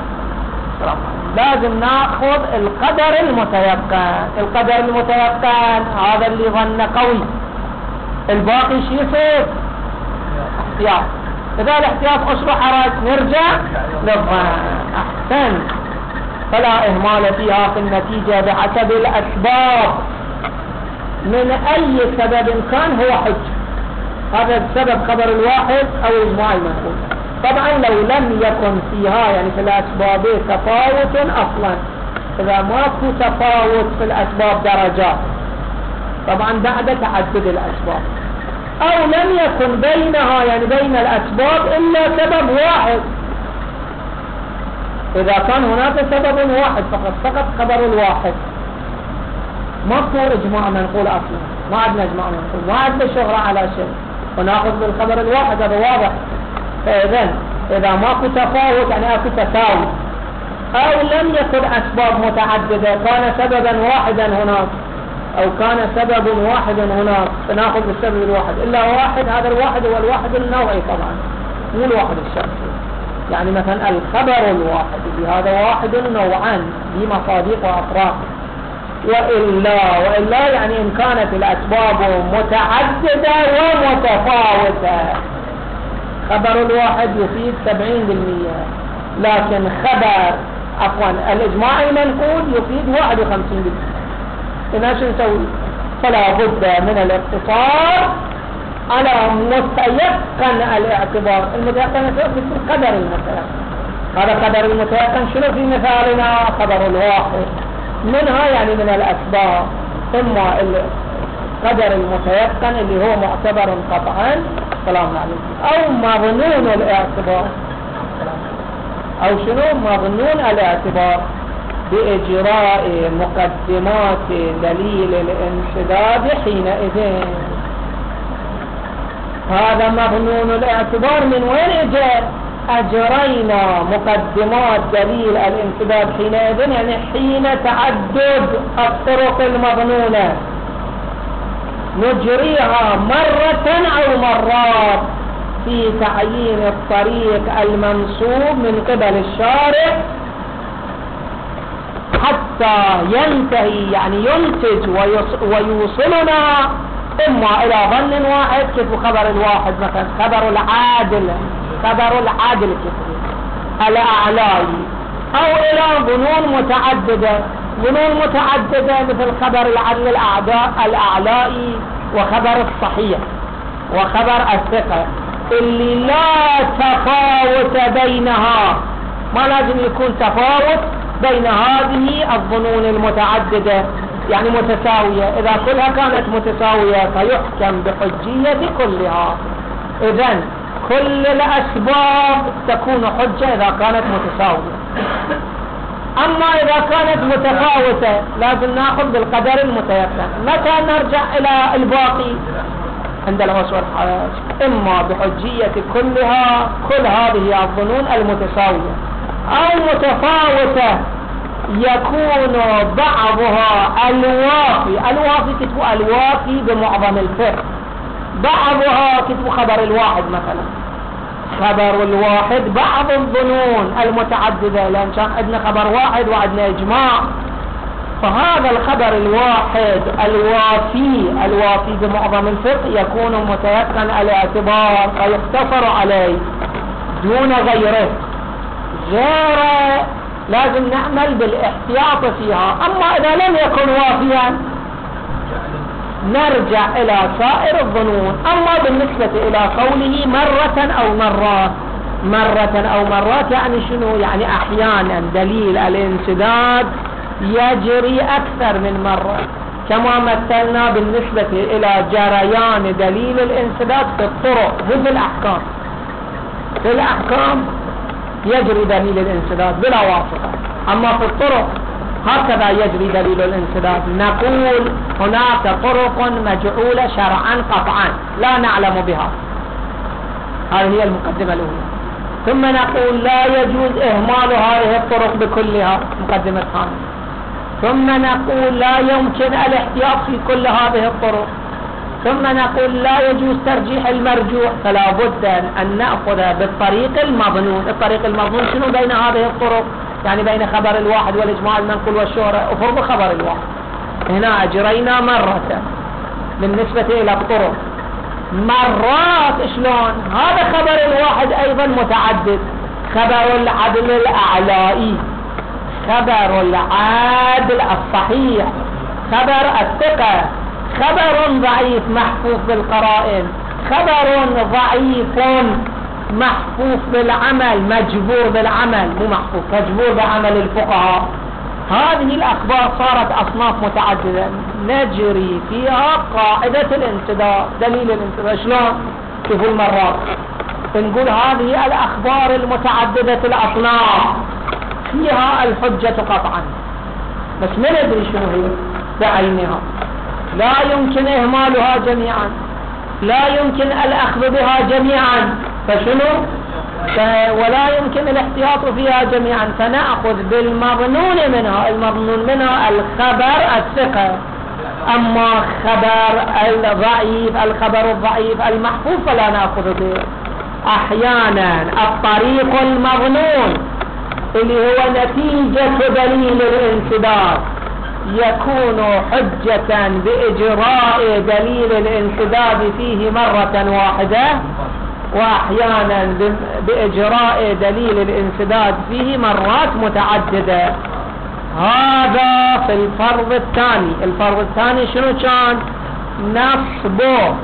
لازم ناخذ القدر المتيقن. القدر المتيقن هذا اللي ظن قوي، الباقي شيء يصير احتياط. إذا الاحتياط أصبح حرج نرجع للظن. أحسن، فلا إهمال فيها في النتيجة بحسب الأسباب، من أي سبب كان هو حج. هذا السبب خبر الواحد أو الإجماع المنقول. طبعا لو لم يكن فيها يعني في الأسباب تفاوت أصلا، إذا ماكو تفاوت في الأسباب درجات طبعا بعد تعدد الأسباب، أو لم يكن بينها يعني بين الأسباب إلا سبب واحد. إذا كان هناك سبب واحد فقط فقط خبر الواحد، ماكو إجماع منقول أصلا، ما عندنا إجماع منقول، ما عندنا شهرة على شيء، ونأخذ بالخبر الواحد هذا واضح. فإذن إذا ماكو تفاوت يعني أكو تساوي، أو لم يكن أسباب متعددة، كان سببا واحدا هناك أو كان سبب واحد هناك، فنأخذ بالسبب الواحد. إلا واحد، هذا الواحد هو الواحد النوعي طبعا مو الواحد الشخصي. يعني مثلا الخبر الواحد هذا واحد نوعان بمصادق وأطراف، وإلا وإلا يعني إن كانت الأسباب متعددة ومتفاوتة خبر الواحد يفيد سبعين بالمئة، لكن خبر عفوا الإجماع المنقول يفيد واحد وخمسين بالمئة. هنا شو نسوي؟ فلا بد من الاقتصار على متيقن الاعتبار. المتيقن في قدر المتيقن، هذا قدر المتيقن شنو في مثالنا؟ خبر الواحد، منها يعني من الأسباب إما القدر المتيقن اللي هو معتبر قطعا سلام عليكم، أو مظنون الاعتبار، أو شنو مظنون الاعتبار بإجراء مقدمات دليل الانسداد حينئذ. هذا مظنون الاعتبار من وين اجى؟ أجرينا مقدمات دليل الانسداد حينئذ يعني حين تعدد الطرق المظنونة. نجريها مرة أو مرات في تعيين الطريق المنصوب من قبل الشارع حتى ينتهي، يعني ينتج ويوصلنا إما إلى ظن واحد كيف خبر الواحد، مثلا خبر العادل، خبر العادل كيف الأعلائي، أو إلى ظنون متعددة، ظنون متعددة مثل خبر العدل الأعداء الأعلائي وخبر الصحيح وخبر الثقة اللي لا تفاوت بينها، ما لازم يكون تفاوت بين هذه الظنون المتعددة يعني متساوية. إذا كلها كانت متساوية فيحكم بحجية كلها. إذن كل الأسباب تكون حجة إذا كانت متساوية. أما إذا كانت متفاوتة لازم نأخذ بالقدر المتيقن. متى نرجع إلى الباقي عند الوصف والحراج؟ إما بحجية كلها، كل هذه الظنون المتساوية، أو متفاوتة يكون بعضها الوافي، الوافي كتب الوافي بمعظم الفقه، بعضها كتب خبر الواحد، مثلا خبر الواحد بعض الظنون المتعددة، لأن كان عندنا خبر واحد وعندنا إجماع، فهذا الخبر الواحد الوافي الوافي بمعظم الفقه يكون متيقن الاعتبار فيقتصر عليه دون غيره، غيره لازم نعمل بالاحتياط فيها. أما إذا لم يكن وافيا نرجع إلى سائر الظنون. أما بالنسبة إلى قوله مرة أو مرات، مرة أو مرات يعني شنو؟ يعني أحيانا دليل الانسداد يجري أكثر من مرة، كما مثلنا بالنسبة إلى جريان دليل الانسداد في الطرق مو في الأحكام. في الأحكام يجري دليل الانسداد بلا واسطة، أما في الطرق هكذا يجري دليل الانسداد. نقول هناك طرق مجعولة شرعا قطعا لا نعلم بها، هذه هي المقدمة الأولى. ثم نقول لا يجوز إهمال هذه الطرق بكلها، مقدمة ثانية. ثم نقول لا يمكن الاحتياط في كل هذه الطرق. ثم نقول لا يجوز ترجيح المرجوح، فلا بد أن نأخذ بالطريق المظنون. الطريق المظنون شنو بين هذه الطرق؟ يعني بين خبر الواحد والإجماع المنقول والشهرة، وفرض خبر الواحد. هنا أجرينا مرة بالنسبة إلى الطرق، مرات شلون؟ هذا خبر الواحد أيضا متعدد، خبر العدل الأعلائي، خبر العادل الصحيح، خبر الثقة، خبر ضعيف محفوظ بالقرائن، خبر ضعيف محفوظ بالعمل، مجبور بالعمل، مو محفوظ، مجبور بعمل الفقهاء. هذه الأخبار صارت أصناف متعددة نجري فيها قاعدة الانسداد، دليل الانسداد. شلون؟ شوفوا المرات نقول هذه الأخبار المتعددة الأصناف فيها الحجة قطعا، بس ما ندري شنو هي بعينها، لا يمكن إهمالها جميعا، لا يمكن الأخذ بها جميعا، فشنو؟ ولا يمكن الاحتياط فيها جميعا، فنأخذ بالمظنون منها. المظنون منها الخبر الثقة، أما خبر الضعيف، الخبر الضعيف المحفوظ فلا نأخذ به. أحيانا الطريق المظنون اللي هو نتيجة دليل الانسداد يكون حجة بإجراء دليل الانسداد فيه مرة واحدة، وأحيانا بإجراء دليل الانسداد فيه مرات متعددة. هذا في الفرض الثاني. الفرض الثاني شنو كان؟ نصب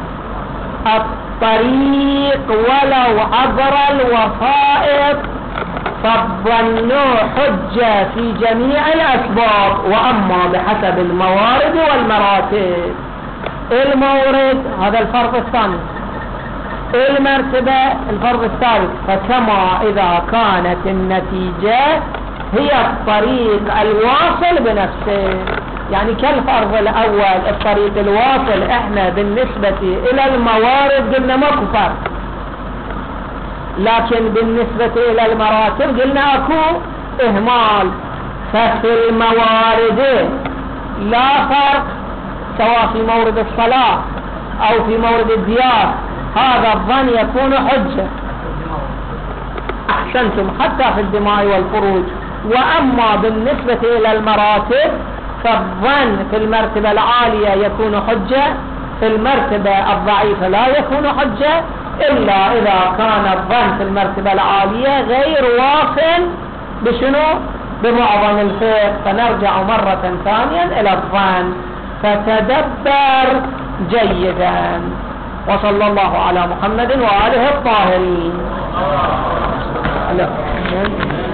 الطريق ولو عبر الوسائط، فالظن حجة في جميع الأسباب، وأما بحسب الموارد والمراتب. المورد هذا الفرض الثاني، المرتبة الفرض الثالث. فكما إذا كانت النتيجة هي الطريق الواصل بنفسه، يعني كالفرض الأول الطريق الواصل، احنا بالنسبة إلى الموارد قلنا ماكو فرق، لكن بالنسبة إلى المراتب قلنا أكو إهمال. ففي الموارد لا فرق، سواء في مورد الصلاة أو في مورد الديار، هذا الظن يكون حجة. أحسنتم، حتى في الدماء والفروج. وأما بالنسبة إلى المراتب فالظن في المرتبة العالية يكون حجة، في المرتبة الضعيفة لا يكون حجة، إلا إذا كان الظن في المرتبة العالية غير واصل بشنو؟ بمعظم الفقه. فنرجع مرة ثانية إلى الظن، فتدبر جيدا. وصلى الله على محمد وآله الطاهرين.